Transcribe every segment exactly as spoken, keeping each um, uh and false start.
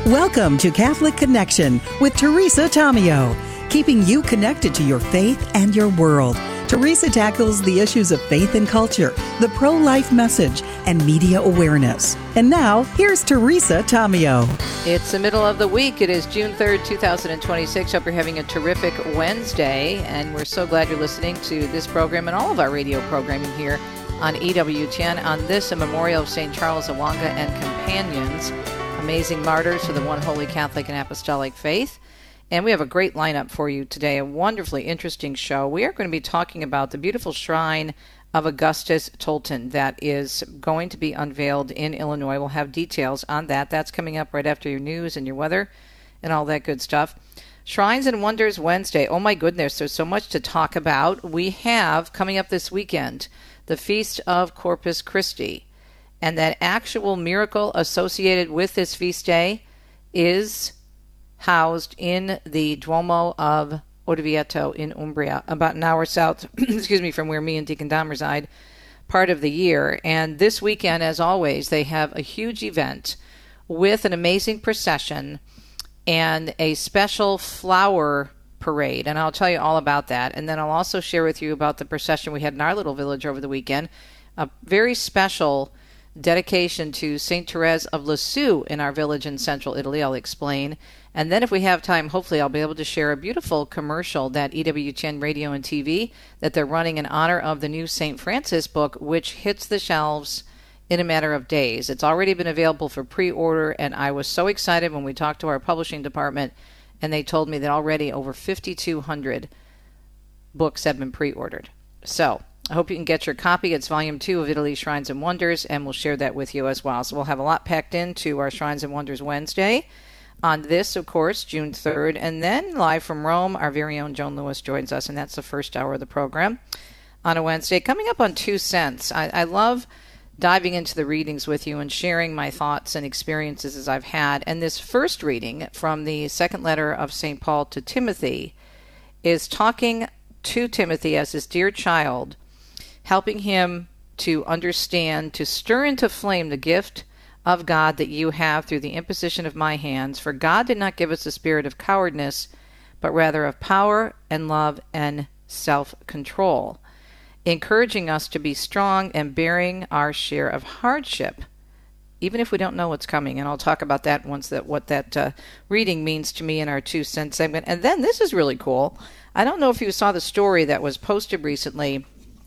Welcome to Catholic Connection with Teresa Tomeo, keeping you connected to your faith and your world. Teresa tackles the issues of faith and culture, the pro-life message, and media awareness. And now, here's Teresa Tomeo. It's the middle of the week. It is June third, twenty twenty-six. Hope you're having a terrific Wednesday, and we're so glad you're listening to this program and all of our radio programming here on E W T N on this, a memorial of Saint Charles Awanga and companions, amazing martyrs for the one holy Catholic and Apostolic faith. And we have a great lineup for you today, a wonderfully interesting show. We are going to be talking about the beautiful shrine of Augustus Tolton that is going to be unveiled in Illinois. We'll have details on that. That's coming up right after your news and your weather and all that good stuff. Shrines and Wonders Wednesday. Oh my goodness, there's so much to talk about. We have, coming up this weekend, the Feast of Corpus Christi. And that actual miracle associated with this feast day is housed in the Duomo of Orvieto in Umbria, about an hour south, excuse me, from where me and Deacon Dom reside, part of the year. And this weekend, as always, they have a huge event with an amazing procession and a special flower parade. And I'll tell you all about that. And then I'll also share with you about the procession we had in our little village over the weekend, a very special dedication to Saint Therese of Lisieux in our village in central Italy. I'll explain. And then if we have time, hopefully I'll be able to share a beautiful commercial that E W T N Radio and T V that they're running in honor of the new Saint Francis book, which hits the shelves in a matter of days. It's already been available for pre-order, and I was so excited when we talked to our publishing department, and they told me that already over fifty-two hundred books have been pre-ordered. So I hope you can get your copy. It's volume two of Italy's Shrines and Wonders, and we'll share that with you as well. So we'll have a lot packed into our Shrines and Wonders Wednesday on this, of course, June third. And then live from Rome, our very own Joan Lewis joins us, and that's the first hour of the program on a Wednesday. Coming up on Two Cents, I, I love diving into the readings with you and sharing my thoughts and experiences as I've had. And this first reading from the second letter of Saint Paul to Timothy is talking to Timothy as his dear child, helping him to understand, to stir into flame the gift of God that you have through the imposition of my hands. For God did not give us a spirit of cowardness, but rather of power and love and self-control, encouraging us to be strong and bearing our share of hardship, even if we don't know what's coming. And I'll talk about that once, that what that uh, reading means to me in our Two Cents segment. And then this is really cool. I don't know if you saw the story that was posted recently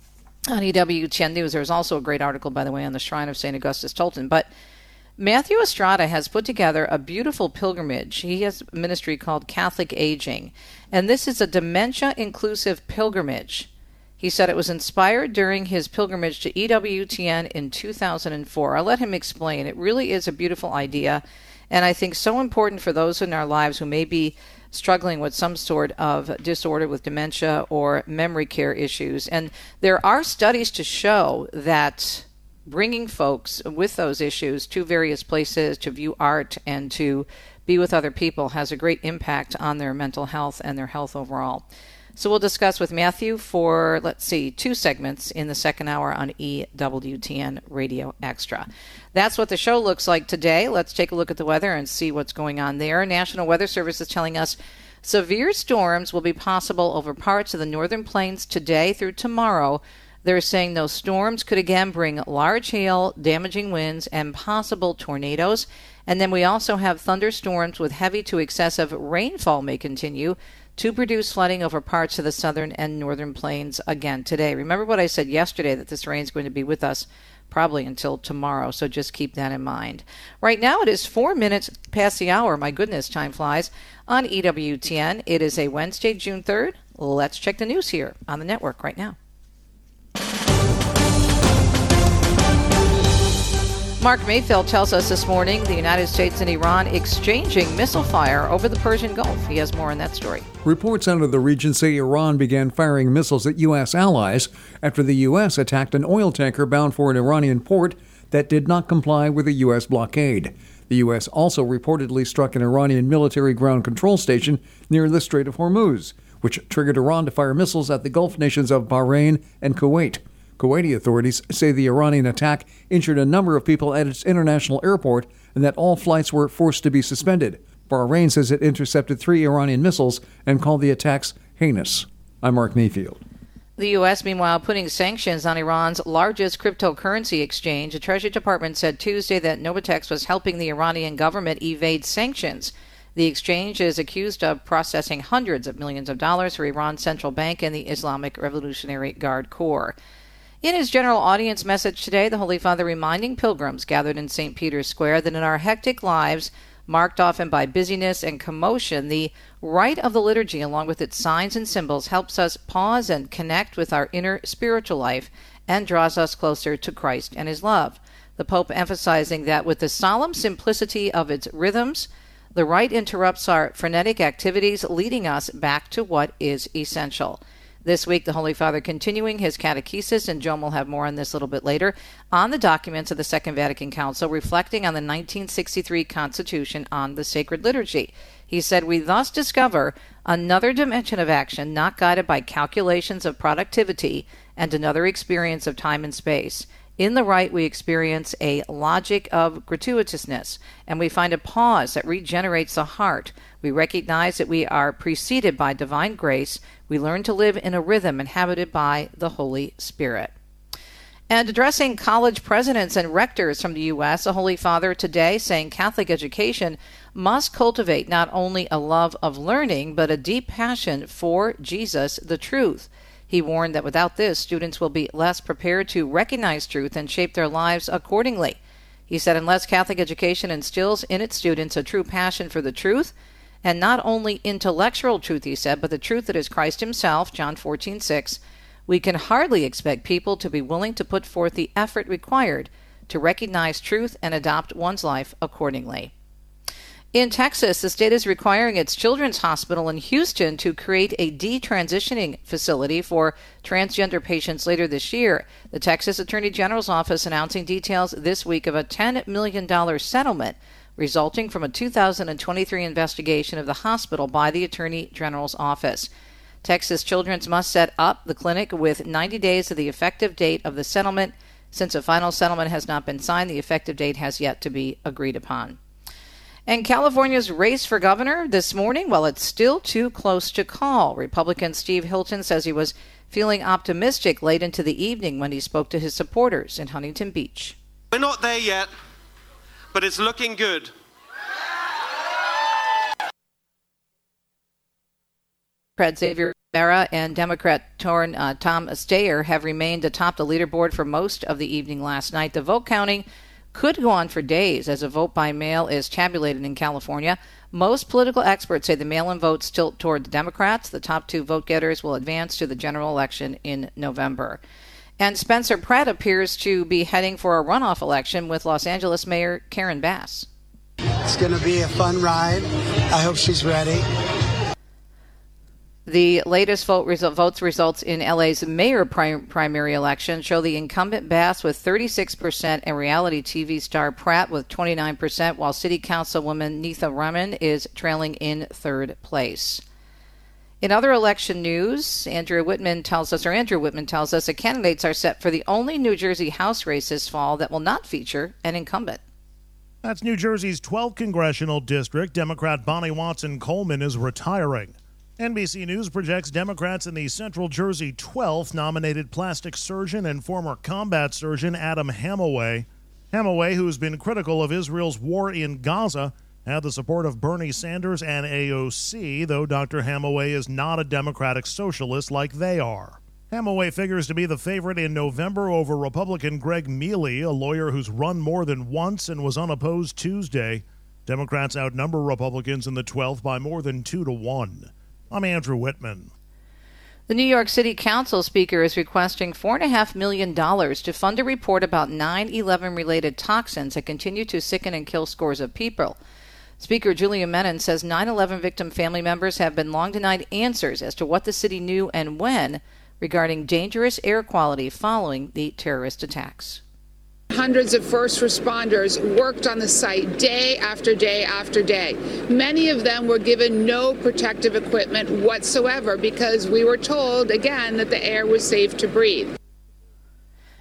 on E W T N News. There was also a great article, by the way, on the Shrine of Saint Augustus Tolton. But Matthew Estrada has put together a beautiful pilgrimage. He has a ministry called Catholic Aging, and this is a dementia-inclusive pilgrimage. He said it was inspired during his pilgrimage to E W T N in two thousand four. I'll let him explain. It really is a beautiful idea, and I think so important for those in our lives who may be struggling with some sort of disorder with dementia or memory care issues. And there are studies to show that bringing folks with those issues to various places to view art and to be with other people has a great impact on their mental health and their health overall. So we'll discuss with Matthew for, let's see, two segments in the second hour on E W T N Radio Extra. That's what the show looks like today. Let's take a look at the weather and see what's going on there. National Weather Service is telling us severe storms will be possible over parts of the northern plains today through tomorrow. They're saying those storms could again bring large hail, damaging winds, and possible tornadoes. And then we also have thunderstorms with heavy to excessive rainfall may continue to produce flooding over parts of the southern and northern plains again today. Remember what I said yesterday, that this rain is going to be with us probably until tomorrow, so just keep that in mind. Right now it is four minutes past the hour. My goodness, time flies on E W T N. It is a Wednesday, June third. Let's check the news here on the network right now. Mark Mayfield tells us this morning the United States and Iran exchanging missile fire over the Persian Gulf. He has more on that story. Reports out of the region say Iran began firing missiles at U S allies after the U S attacked an oil tanker bound for an Iranian port that did not comply with a U S blockade. The U S also reportedly struck an Iranian military ground control station near the Strait of Hormuz, which triggered Iran to fire missiles at the Gulf nations of Bahrain and Kuwait. Kuwaiti authorities say the Iranian attack injured a number of people at its international airport and that all flights were forced to be suspended. Bahrain says it intercepted three Iranian missiles and called the attacks heinous. I'm Mark Mayfield. The U S, meanwhile, putting sanctions on Iran's largest cryptocurrency exchange. The Treasury Department said Tuesday that Novatex was helping the Iranian government evade sanctions. The exchange is accused of processing hundreds of millions of dollars for Iran's central bank and the Islamic Revolutionary Guard Corps. In his general audience message today, the Holy Father reminding pilgrims gathered in Saint Peter's Square that in our hectic lives, marked often by busyness and commotion, the rite of the liturgy, along with its signs and symbols, helps us pause and connect with our inner spiritual life and draws us closer to Christ and his love. The Pope emphasizing that with the solemn simplicity of its rhythms, the rite interrupts our frenetic activities, leading us back to what is essential. This week, the Holy Father continuing his catechesis, and Joan will have more on this a little bit later, on the documents of the Second Vatican Council, reflecting on the nineteen sixty-three Constitution on the Sacred Liturgy. He said, we thus discover another dimension of action not guided by calculations of productivity and another experience of time and space. In the rite, we experience a logic of gratuitousness, and we find a pause that regenerates the heart. We recognize that we are preceded by divine grace. We learn to live in a rhythm inhabited by the Holy Spirit. And addressing college presidents and rectors from the U S, the Holy Father today saying Catholic education must cultivate not only a love of learning, but a deep passion for Jesus, the truth. He warned that without this, students will be less prepared to recognize truth and shape their lives accordingly. He said unless Catholic education instills in its students a true passion for the truth, and not only intellectual truth, he said, but the truth that is Christ himself, John fourteen six, we can hardly expect people to be willing to put forth the effort required to recognize truth and adopt one's life accordingly. In Texas, the state is requiring its children's hospital in Houston to create a detransitioning facility for transgender patients later this year. The Texas Attorney General's office announcing details this week of a ten million dollars settlement resulting from a two thousand twenty-three investigation of the hospital by the Attorney General's office. Texas Children's must set up the clinic with ninety days of the effective date of the settlement. Since a final settlement has not been signed, the effective date has yet to be agreed upon. And California's race for governor this morning, well, it's still too close to call. Republican Steve Hilton says he was feeling optimistic late into the evening when he spoke to his supporters in Huntington Beach. We're not there yet, but it's looking good. Democrat Xavier Rivera and Democrat Torn, uh, Tom Steyer have remained atop the leaderboard for most of the evening last night. The vote counting could go on for days as a vote by mail is tabulated in California. Most political experts say the mail-in votes tilt toward the Democrats. The top two vote getters will advance to the general election in November. And Spencer Pratt appears to be heading for a runoff election with Los Angeles Mayor Karen Bass. It's going to be a fun ride. I hope she's ready. The latest vote result, votes results in L A's mayor prim- primary election show the incumbent Bass with thirty-six percent and reality T V star Pratt with twenty-nine percent, while city councilwoman Neetha Raman is trailing in third place. In other election news, Andrew Whitman tells us, or Andrew Whitman tells us, that candidates are set for the only New Jersey House race this fall that will not feature an incumbent. That's New Jersey's twelfth congressional district. Democrat Bonnie Watson Coleman is retiring. N B C News projects Democrats in the Central Jersey twelfth nominated plastic surgeon and former combat surgeon Adam Hamaway. Hamaway, who has been critical of Israel's war in Gaza, had the support of Bernie Sanders and A O C, though Doctor Hamaway is not a Democratic socialist like they are. Hamaway figures to be the favorite in November over Republican Greg Mealy, a lawyer who's run more than once and was unopposed Tuesday. Democrats outnumber Republicans in the twelfth by more than two to one. I'm Andrew Whitman. The New York City Council Speaker is requesting four point five million dollars to fund a report about nine eleven-related toxins that continue to sicken and kill scores of people. Speaker Julia Menon says nine eleven victim family members have been long denied answers as to what the city knew and when regarding dangerous air quality following the terrorist attacks. Hundreds of first responders worked on the site day after day after day. Many of them were given no protective equipment whatsoever because we were told, again, that the air was safe to breathe.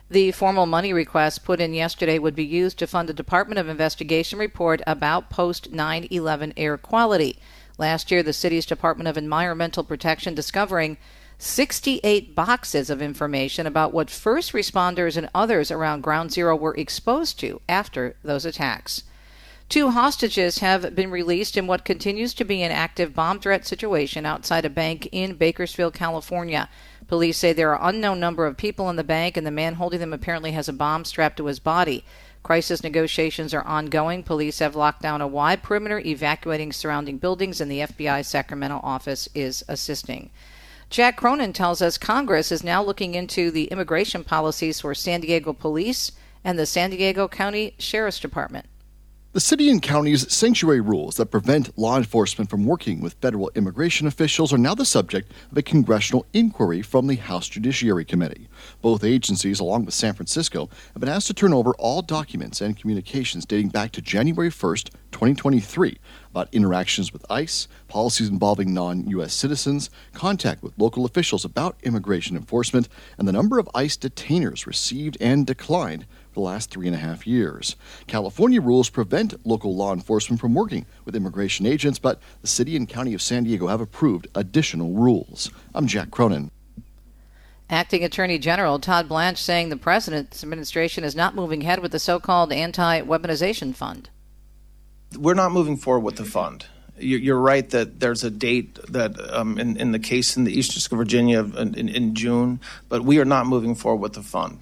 The formal money request put in yesterday would be used to fund a Department of Investigation report about post nine eleven air quality. Last year, the city's Department of Environmental Protection discovering sixty-eight boxes of information about what first responders and others around Ground Zero were exposed to after those attacks. Two hostages have been released in what continues to be an active bomb threat situation outside a bank in Bakersfield, California. Police say there are unknown number of people in the bank, and the man holding them apparently has a bomb strapped to his body. Crisis negotiations are ongoing. Police have locked down a wide perimeter, evacuating surrounding buildings, and the F B I Sacramento office is assisting. Jack Cronin tells us Congress is now looking into the immigration policies for San Diego Police and the San Diego County Sheriff's Department. The city and county's sanctuary rules that prevent law enforcement from working with federal immigration officials are now the subject of a congressional inquiry from the House Judiciary Committee. Both agencies, along with San Francisco, have been asked to turn over all documents and communications dating back to January first, twenty twenty-three, about interactions with ICE, policies involving non-U S citizens, contact with local officials about immigration enforcement, and the number of ICE detainers received and declined the last three and a half years. California rules prevent local law enforcement from working with immigration agents, but the city and county of San Diego have approved additional rules. I'm Jack Cronin. Acting Attorney General Todd Blanche saying the president's administration is not moving ahead with the so-called anti-weaponization fund. We're not moving forward with the fund. You're right that there's a date that um, in, in the case in the East District of Virginia in, in, in June, but we are not moving forward with the fund.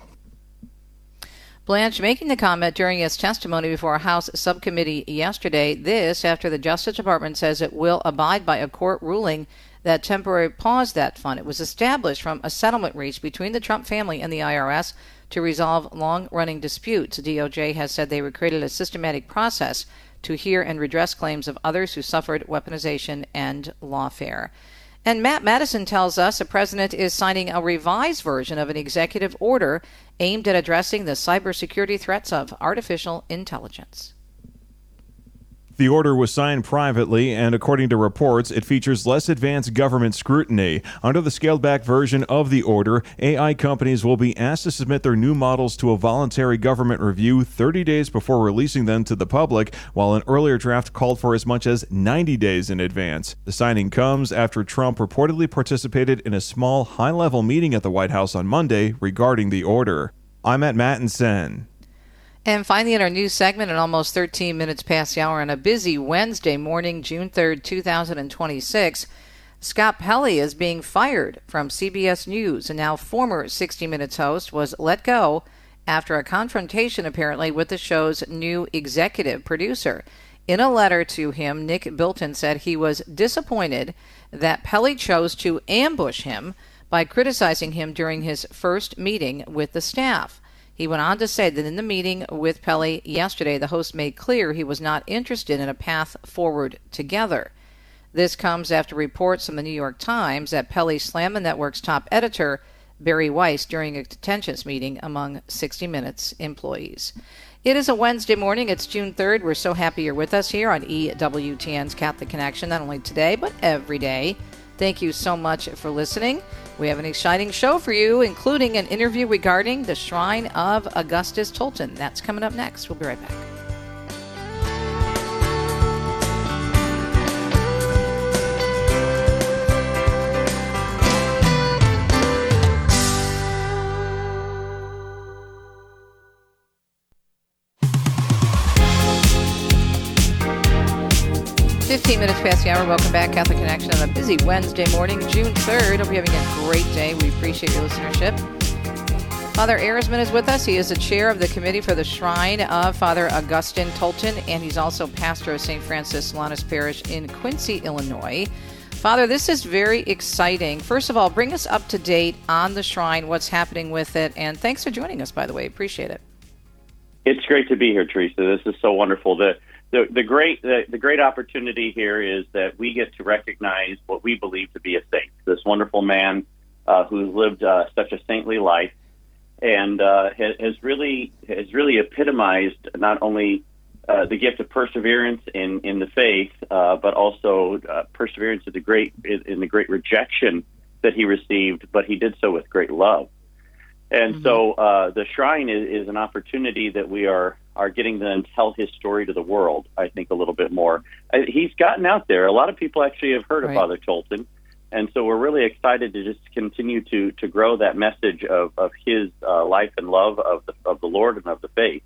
Blanche making the comment during his testimony before a House subcommittee yesterday. This after the Justice Department says it will abide by a court ruling that temporarily paused that fund. It was established from a settlement reached between the Trump family and the I R S to resolve long-running disputes. The D O J has said they created a systematic process to hear and redress claims of others who suffered weaponization and lawfare. And Matt Madison tells us the president is signing a revised version of an executive order aimed at addressing the cybersecurity threats of artificial intelligence. The order was signed privately, and according to reports, it features less advanced government scrutiny. Under the scaled-back version of the order, A I companies will be asked to submit their new models to a voluntary government review thirty days before releasing them to the public, while an earlier draft called for as much as ninety days in advance. The signing comes after Trump reportedly participated in a small, high-level meeting at the White House on Monday regarding the order. I'm at Mattinson. And finally, in our news segment, at almost thirteen minutes past the hour on a busy Wednesday morning, June third, two thousand twenty-six, Scott Pelley is being fired from C B S News, and now former sixty minutes host was let go after a confrontation, apparently, with the show's new executive producer. In a letter to him, Nick Bilton said he was disappointed that Pelley chose to ambush him by criticizing him during his first meeting with the staff. He went on to say that in the meeting with Pelley yesterday, the host made clear he was not interested in a path forward together. This comes after reports from the New York Times that Pelley slammed the network's top editor, Barry Weiss, during a contentious meeting among sixty minutes employees. It is a Wednesday morning. It's June third. We're so happy you're with us here on E W T N's Catholic Connection, not only today, but every day. Thank you so much for listening. We have an exciting show for you, including an interview regarding the Shrine of Augustus Tolton. That's coming up next. We'll be right back. fifteen minutes past the hour. Welcome back, Catholic Connection, on a busy Wednesday morning, June third. Hope you're having a great day. We appreciate your listenership. Father Arisman is with us. He is the chair of the committee for the Shrine of Father Augustine Tolton, and he's also pastor of Saint Francis Solanus Parish in Quincy, Illinois. Father, this is very exciting. First of all, bring us up to date on the Shrine, what's happening with it, and thanks for joining us, by the way. Appreciate it. It's great to be here, Teresa. This is so wonderful. The the, the great the, the great opportunity here is that we get to recognize what we believe to be a saint. This wonderful man uh, who's lived uh, such a saintly life, and uh, has really has really epitomized not only uh, the gift of perseverance in, in the faith, uh, but also uh, perseverance in the great in the great rejection that he received. But he did so with great love. And Mm-hmm. so uh, the shrine is, is an opportunity that we are, are getting to then tell his story to the world, I think, a little bit more. Uh, he's gotten out there. A lot of people actually have heard Right. of Father Tolton. And so we're really excited to just continue to, to grow that message of, of his uh, life and love of the, of the Lord and of the faith.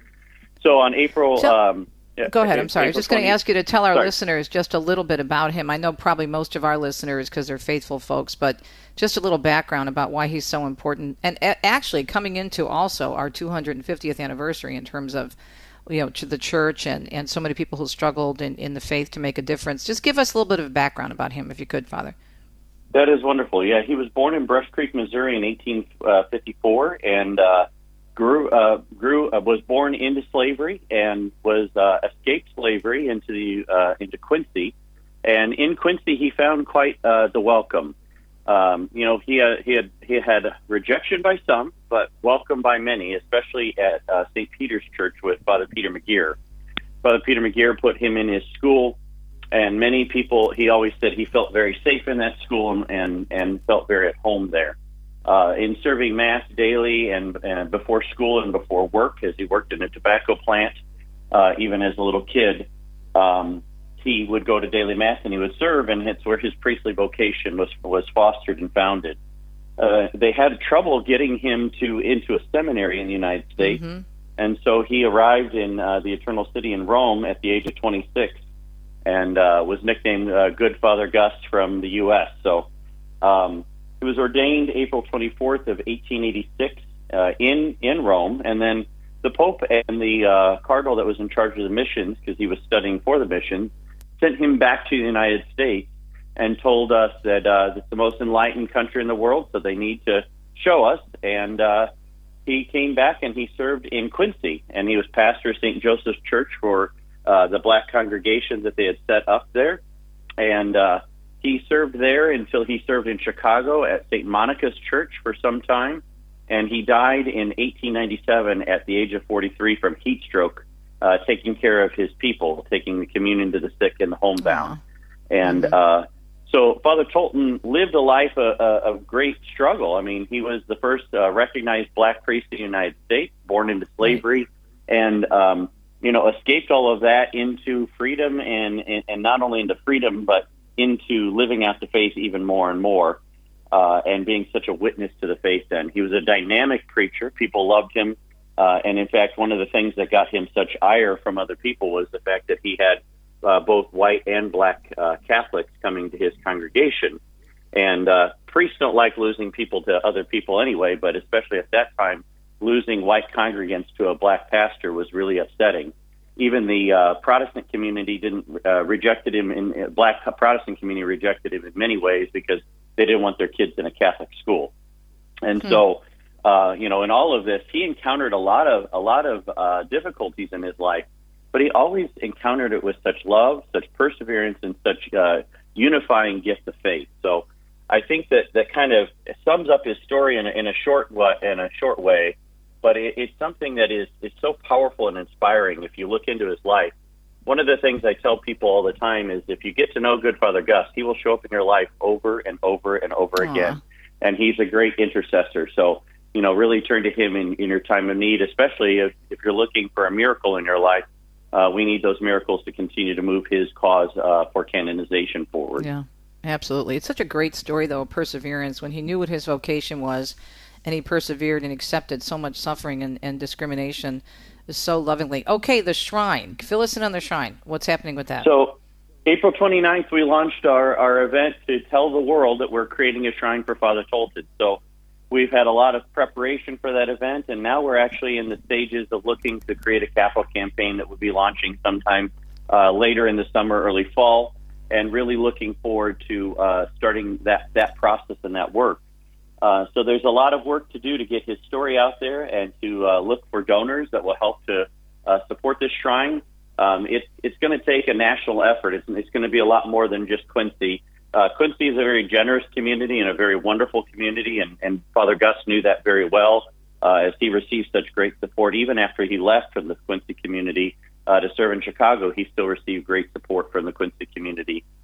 So on April... So- um, yeah, Go ahead. I'm sorry. I was April just going to twentieth ask you to tell our Sorry. listeners just a little bit about him. I know probably most of our listeners, because they're faithful folks, but just a little background about why he's so important. And a- actually coming into also our two hundred fiftieth anniversary in terms of, you know, to the church and, and so many people who struggled in, in the faith to make a difference. Just give us a little bit of background about him, if you could, Father. That is wonderful. Yeah, he was born in Brush Creek, Missouri in eighteen fifty-four, and uh, grew uh, grew uh, was born into slavery and was uh, escaped slavery into the uh, into Quincy, and in Quincy he found quite uh, the welcome. Um, you know, he uh, he had he had rejection by some, but welcome by many, especially at uh, Saint Peter's Church with Father Peter McGeer. Father Peter McGeer put him in his school. And many people, he always said he felt very safe in that school and, and, and felt very at home there. Uh, in serving Mass daily and, and before school and before work, as he worked in a tobacco plant, uh, even as a little kid, um, he would go to daily Mass and he would serve, and it's where his priestly vocation was was fostered and founded. Uh, they had trouble getting him to into a seminary in the United States, Mm-hmm. and so he arrived in uh, the Eternal City in Rome at the age of twenty-six. And uh, was nicknamed uh, Good Father Gus from the U S So um, he was ordained April twenty-fourth of eighteen eighty-six uh, in in Rome, and then the Pope and the uh, cardinal that was in charge of the missions, because he was studying for the missions, sent him back to the United States and told us that uh, it's the most enlightened country in the world, so they need to show us. And uh, he came back and he served in Quincy, and he was pastor of Saint Joseph's Church for Uh, the black congregation that they had set up there. And uh, he served there until he served in Chicago at Saint Monica's Church for some time. And he died in eighteen ninety-seven at the age of forty-three from heat stroke, uh, taking care of his people, taking the communion to the sick and the homebound. And uh, so Father Tolton lived a life of, of great struggle. I mean, he was the first uh, recognized black priest in the United States, born into slavery, and um, you know, escaped all of that into freedom, and, and, and not only into freedom, but into living out the faith even more and more, uh, and being such a witness to the faith then. He was a dynamic preacher. People loved him. Uh, and in fact, one of the things that got him such ire from other people was the fact that he had uh, both white and black uh, Catholics coming to his congregation. And uh, priests don't like losing people to other people anyway, but especially at that time, losing white congregants to a black pastor was really upsetting. Even the uh, Protestant community didn't uh, rejected him in uh, black Protestant community rejected him in many ways because they didn't want their kids in a Catholic school. And Hmm. so, uh, you know, in all of this, he encountered a lot of a lot of uh, difficulties in his life, but he always encountered it with such love, such perseverance, and such uh, unifying gift of faith. So, I think that that kind of sums up his story in a, in a short in a short way. But it, it's something that is, is so powerful and inspiring if you look into his life. One of the things I tell people all the time is if you get to know Good Father Gus, he will show up in your life over and over and over Aww. again. And he's a great intercessor. So, you know, really turn to him in, in your time of need, especially if, if you're looking for a miracle in your life. Uh, we need those miracles to continue to move his cause uh, for canonization forward. Yeah, absolutely. It's such a great story, though, of perseverance. When he knew what his vocation was, and he persevered and accepted so much suffering and, and discrimination so lovingly. Okay, the shrine. Fill us in on the shrine. What's happening with that? So April twenty-ninth, we launched our, our event to tell the world that we're creating a shrine for Father Tolton. So we've had a lot of preparation for that event, and now we're actually in the stages of looking to create a capital campaign that will be launching sometime uh, later in the summer, early fall, and really looking forward to uh, starting that, that process and that work. Uh, so there's a lot of work to do to get his story out there and to uh, look for donors that will help to uh, support this shrine. Um, it, it's going to take a national effort. It's, it's going to be a lot more than just Quincy. Uh, Quincy is a very generous community and a very wonderful community, and, and Father Gus knew that very well uh, as he received such great support. Even after he left from the Quincy community uh, to serve in Chicago, he still received great support from the Quincy community.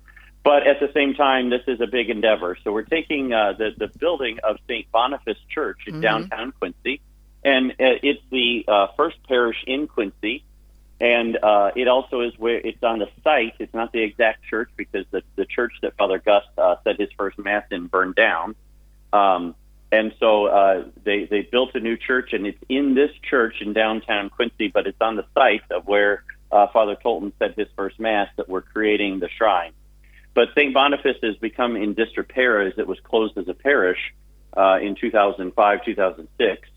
but at the same time, this is a big endeavor. So we're taking uh, the, the building of Saint Boniface Church in mm-hmm. downtown Quincy, and uh, it's the uh, first parish in Quincy, and uh, it also is where it's on the site. It's not the exact church because the, the church that Father Gus uh, said his first Mass in burned down. Um, and so uh, they, they built a new church, and it's in this church in downtown Quincy, but it's on the site of where uh, Father Tolton said his first Mass that we're creating the shrine. But Saint Boniface has become in disrepair as it was closed as a parish uh, in two thousand five, two thousand six.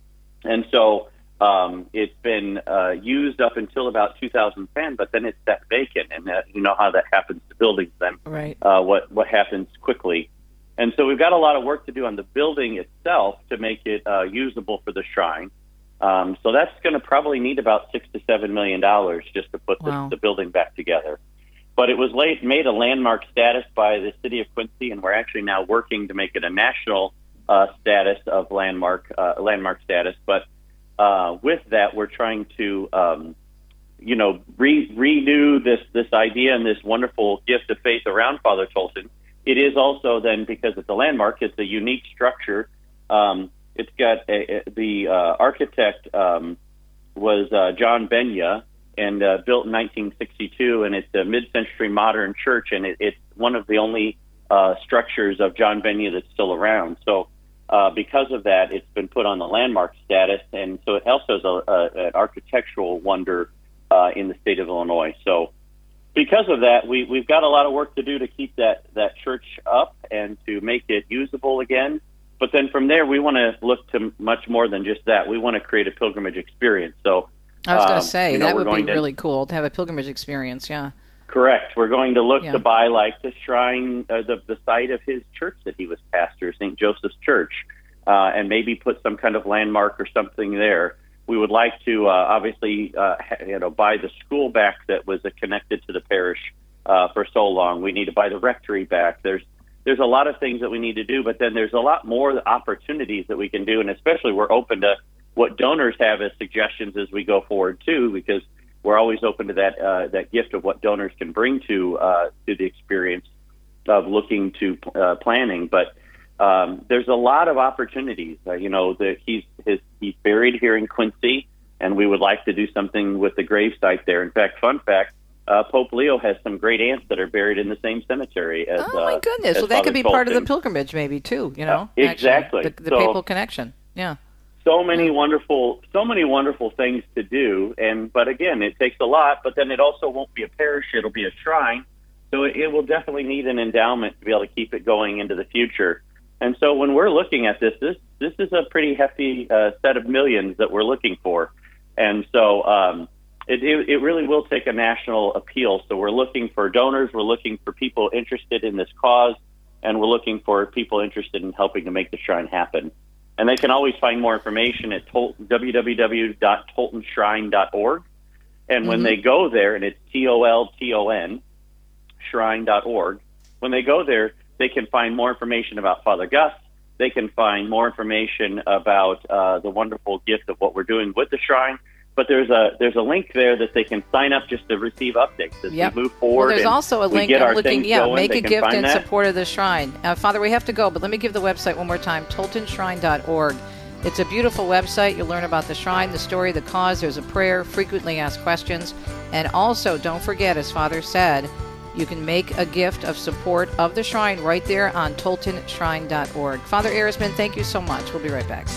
And so um, it's been uh, used up until about two thousand ten, but then it's sat vacant. And that, you know how that happens to buildings then, right. uh, what, what happens quickly. And so we've got a lot of work to do on the building itself to make it uh, usable for the shrine. Um, so that's going to probably need about six to seven million dollars just to put wow. the, the building back together. But it was late, made a landmark status by the city of Quincy, and we're actually now working to make it a national uh, status of landmark uh, landmark status. But uh, with that, we're trying to, um, you know, re- renew this this idea and this wonderful gift of faith around Father Tolton. It is also then, because it's a landmark, it's a unique structure. Um, it's got a, a, the uh, architect um, was uh, John Benya, and uh, built in nineteen sixty-two, and it's a mid-century modern church, and it, it's one of the only uh, structures of John Benya that's still around. So uh, because of that, it's been put on the landmark status, and so it also is a, a, an architectural wonder uh, in the state of Illinois. So because of that, we, we've got a lot of work to do to keep that, that church up and to make it usable again. But then from there, we want to look to much more than just that. We want to create a pilgrimage experience. So I was going to Um, say, you know, that we're would be going to- really cool to have a pilgrimage experience, yeah. Correct. We're going to look Yeah. to buy like the shrine, uh, the, the site of his church that he was pastor, Saint Joseph's Church, uh, and maybe put some kind of landmark or something there. We would like to uh, obviously, uh, ha- you know, buy the school back that was uh, connected to the parish uh, for so long. We need to buy the rectory back. There's there's a lot of things that we need to do, but then there's a lot more opportunities that we can do, and especially we're open to what donors have as suggestions as we go forward too, because we're always open to that uh, that gift of what donors can bring to uh, to the experience of looking to uh, planning. But um, there's a lot of opportunities. Uh, you know, that he's his, he's buried here in Quincy, and we would like to do something with the gravesite there. In fact, fun fact, uh, Pope Leo has some great aunts that are buried in the same cemetery as. Oh my uh, goodness! as Well, that Father could be part of the Tolton. pilgrimage, maybe too. You know, Uh, exactly. Actually, the, the So- papal connection. Yeah. So many wonderful, so many wonderful things to do, and but again, it takes a lot. But then it also won't be a parish; it'll be a shrine, so it, it will definitely need an endowment to be able to keep it going into the future. And so, when we're looking at this, this this is a pretty hefty uh, set of millions that we're looking for, and so um, it, it it really will take a national appeal. So we're looking for donors, we're looking for people interested in this cause, and we're looking for people interested in helping to make the shrine happen. And they can always find more information at tol- w w w dot tolton shrine dot org. And when Mhm. they go there, and it's T O L T O N, shrine dot org, when they go there, they can find more information about Father Gus. They can find more information about uh, the wonderful gift of what we're doing with the shrine. But there's a there's a link there that they can sign up just to receive updates as Yep. we move forward. Well, there's and also a we link. get I'm our looking. things Yeah, going. make They a can gift find in that. support of the shrine. Uh, Father, we have to go, but let me give the website one more time: tolton shrine dot org. It's a beautiful website. You'll learn about the shrine, the story, the cause. There's a prayer, frequently asked questions, and also don't forget, as Father said, you can make a gift of support of the shrine right there on tolton shrine dot org. Father Arisman, thank you so much. We'll be right back.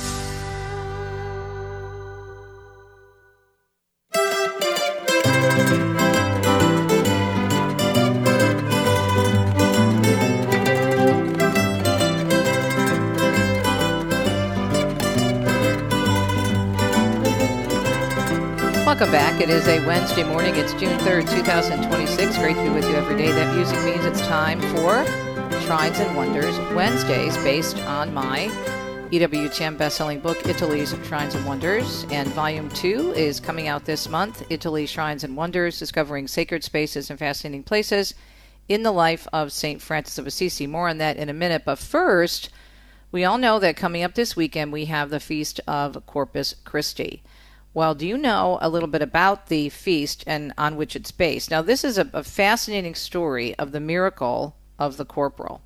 Welcome back. It is a Wednesday morning. It's June third, twenty twenty-six. Great to be with you every day. That music means it's time for Shrines and Wonders Wednesdays, based on my E W T M bestselling book, Italy's Shrines and Wonders. And Volume two is coming out this month, Italy, Shrines and Wonders, Discovering Sacred Spaces and Fascinating Places in the Life of Saint Francis of Assisi. More on that in a minute. But first, we all know that coming up this weekend, we have the Feast of Corpus Christi. Well, do you know a little bit about the feast and on which it's based? Now, this is a, a fascinating story of the miracle of the corporal.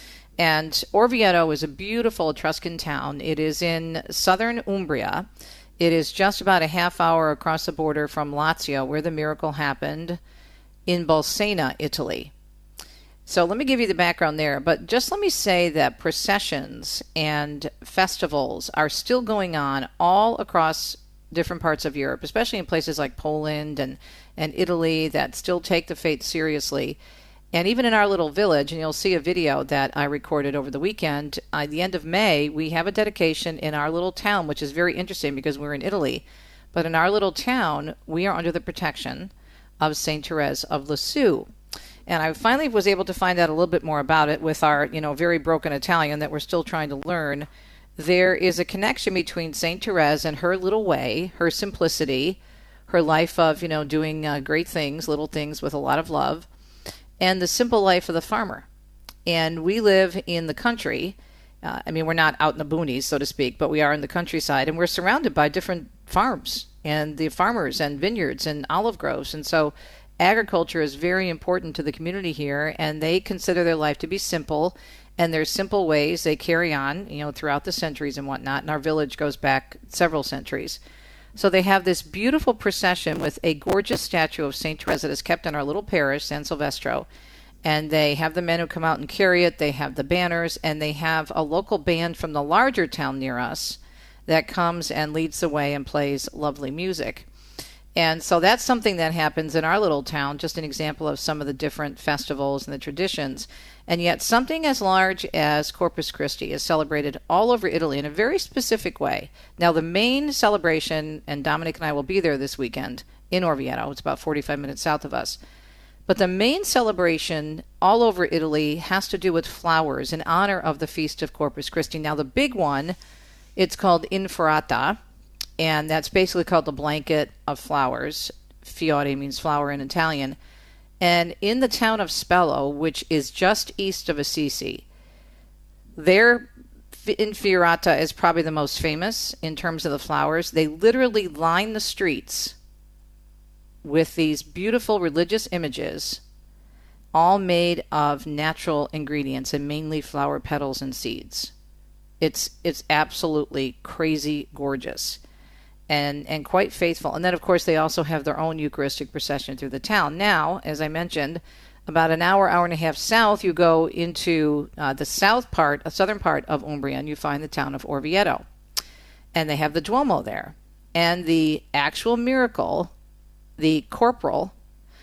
And Orvieto is a beautiful Etruscan town. It is in southern Umbria. It is just about a half hour across the border from Lazio, where the miracle happened, in Bolsena, Italy. So let me give you the background there. But just let me say that processions and festivals are still going on all across different parts of Europe, especially in places like Poland and, and Italy that still take the faith seriously. And even in our little village, and you'll see a video that I recorded over the weekend, at the end of May, we have a dedication in our little town, which is very interesting because we're in Italy. But in our little town, we are under the protection of Saint Therese of Lisieux. And I finally was able to find out a little bit more about it with our, you know, very broken Italian that we're still trying to learn. There is a connection between Saint Therese and her little way, her simplicity, her life of, you know, doing uh, great things, little things with a lot of love, and the simple life of the farmer. And we live in the country. Uh, I mean, we're not out in the boonies, so to speak, but we are in the countryside, and we're surrounded by different farms and the farmers and vineyards and olive groves. And so agriculture is very important to the community here, and they consider their life to be simple, and there's simple ways they carry on, you know, throughout the centuries and whatnot. And our village goes back several centuries. So they have this beautiful procession with a gorgeous statue of Saint Therese that is kept in our little parish, San Silvestro. And they have the men who come out and carry it. They have the banners, and they have a local band from the larger town near us that comes and leads the way and plays lovely music. And so that's something that happens in our little town, just an example of some of the different festivals and the traditions. And yet something as large as Corpus Christi is celebrated all over Italy in a very specific way. Now, the main celebration, and Dominic and I will be there this weekend in Orvieto. It's about forty-five minutes south of us. But the main celebration all over Italy has to do with flowers in honor of the Feast of Corpus Christi. Now, the big one, it's called Inferrata, and that's basically called the blanket of flowers. Fiore means flower in Italian. And in the town of Spello, which is just east of Assisi, their Inferrata is probably the most famous in terms of the flowers. They literally line the streets with these beautiful religious images, all made of natural ingredients and mainly flower petals and seeds. It's it's absolutely crazy gorgeous. And, and quite faithful. And then, of course, they also have their own Eucharistic procession through the town. Now, as I mentioned, about an hour, hour and a half south, you go into uh, the south part, a southern part of Umbria, and you find the town of Orvieto. And they have the Duomo there. And the actual miracle, the corporal,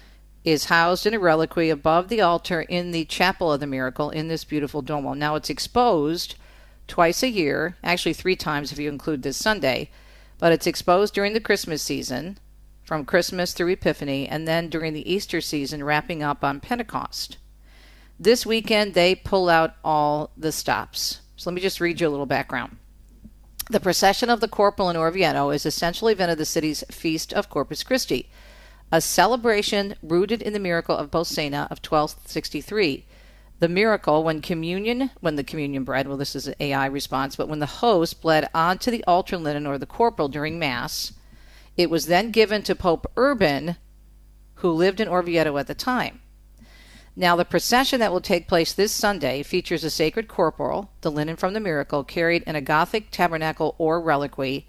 is housed in a reliquary above the altar in the chapel of the miracle in this beautiful Duomo. Now, it's exposed twice a year, actually three times if you include this Sunday, but it's exposed during the Christmas season, from Christmas through Epiphany, and then during the Easter season, wrapping up on Pentecost. This weekend, they pull out all the stops. So let me just read you a little background. The procession of the Corporal in Orvieto is a central event of the city's Feast of Corpus Christi, a celebration rooted in the miracle of Bolsena of twelve sixty-three. The miracle, when communion, when the communion bread, well, this is an A I response, but when the host bled onto the altar linen or the corporal during Mass, it was then given to Pope Urban, who lived in Orvieto at the time. Now, the procession that will take place this Sunday features a sacred corporal, the linen from the miracle, carried in a Gothic tabernacle or reliquary,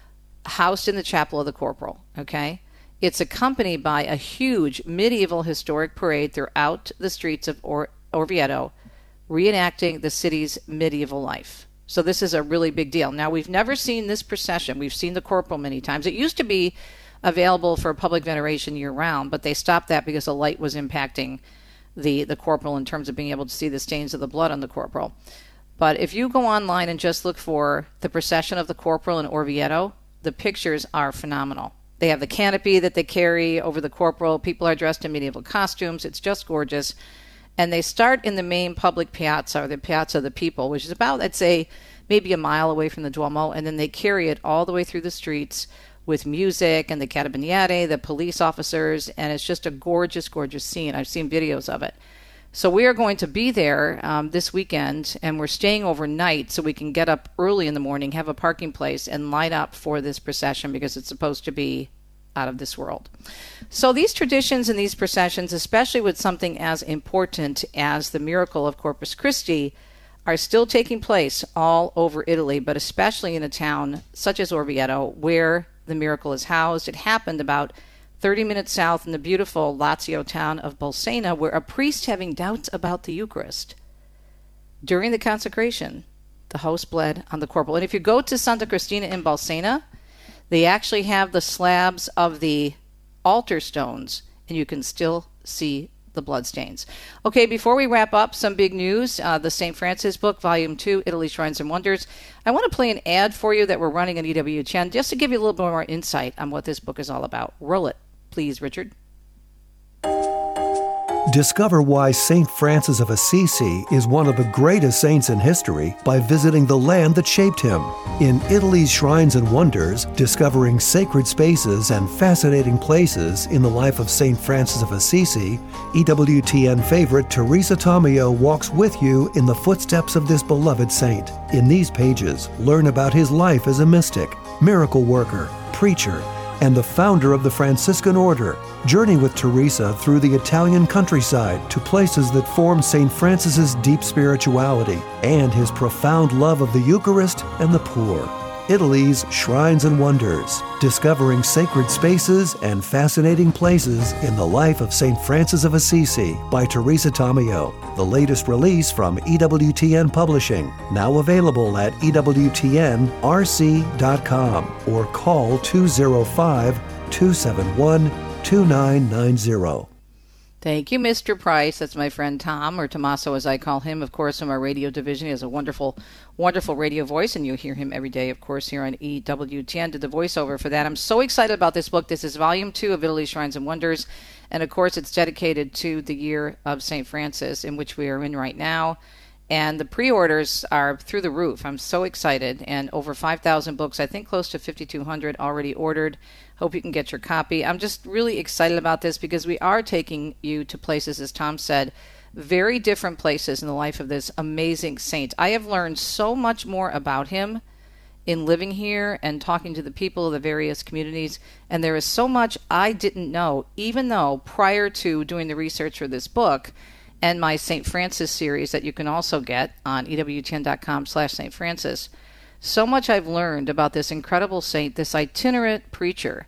housed in the chapel of the corporal, okay? It's accompanied by a huge medieval historic parade throughout the streets of Or- Orvieto, reenacting the city's medieval life. So this is a really big deal. Now, we've never seen this procession. We've seen the corporal many times. It used to be available for public veneration year-round, but they stopped that because the light was impacting the, the corporal in terms of being able to see the stains of the blood on the corporal. But if you go online and just look for the procession of the corporal in Orvieto, the pictures are phenomenal. They have the canopy that they carry over the corporal. People are dressed in medieval costumes. It's just gorgeous. And they start in the main public piazza, or the Piazza of the People, which is about, I'd say, maybe a mile away from the Duomo, and then they carry it all the way through the streets with music and the carabinieri, the police officers, and it's just a gorgeous, gorgeous scene. I've seen videos of it. So we are going to be there um, this weekend, and we're staying overnight so we can get up early in the morning, have a parking place, and line up for this procession because it's supposed to be out of this world. So these traditions and these processions, especially with something as important as the miracle of Corpus Christi, are still taking place all over Italy, but especially in a town such as Orvieto, where the miracle is housed. It happened about thirty minutes south in the beautiful Lazio town of Bolsena, where a priest having doubts about the Eucharist, during the consecration, the host bled on the corporal. And if you go to Santa Cristina in Bolsena, they actually have the slabs of the altar stones, and you can still see the bloodstains. Okay, before we wrap up, some big news. Uh, the Saint Francis book, Volume two, Italy, Shrines and Wonders. I want to play an ad for you that we're running on E W T N just to give you a little bit more insight on what this book is all about. Roll it, please, Richard. Discover why Saint Francis of Assisi is one of the greatest saints in history by visiting the land that shaped him. In Italy's Shrines and Wonders, discovering sacred spaces and fascinating places in the life of Saint Francis of Assisi, E W T N favorite Teresa Tomeo walks with you in the footsteps of this beloved saint. In these pages, learn about his life as a mystic, miracle worker, preacher, and the founder of the Franciscan Order. Journey with Teresa through the Italian countryside to places that form Saint Francis's deep spirituality and his profound love of the Eucharist and the poor. Italy's Shrines and Wonders, discovering sacred spaces and fascinating places in the life of Saint Francis of Assisi by Teresa Tomeo. The latest release from E W T N Publishing, now available at E W T N R C dot com or call two oh five, two seven one, two nine nine zero. Thank you, Mister Price. That's my friend Tom, or Tommaso as I call him, of course, from our radio division. He has a wonderful, wonderful radio voice, and you'll hear him every day, of course, here on E W T N. Did the voiceover for that. I'm so excited about this book. This is Volume two of Italy, Shrines and Wonders, and, of course, it's dedicated to the year of Saint Francis, in which we are in right now. And the pre-orders are through the roof. I'm so excited. And over five thousand books, I think close to fifty-two hundred already ordered. Hope you can get your copy. I'm just really excited about this because we are taking you to places, as Tom said, very different places in the life of this amazing saint. I have learned so much more about him in living here and talking to the people of the various communities. And there is so much I didn't know, even though prior to doing the research for this book, and my Saint Francis series that you can also get on E W T N dot com slash Saint Francis. So much I've learned about this incredible saint, this itinerant preacher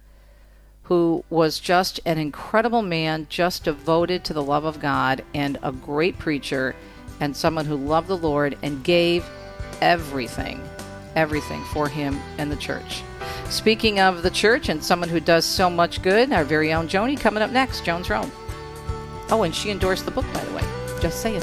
who was just an incredible man, just devoted to the love of God, and a great preacher, and someone who loved the Lord and gave everything, everything for him and the church. Speaking of the church and someone who does so much good, our very own Joni coming up next, Jones Rome. Oh, and she endorsed the book, by the way. Just saying.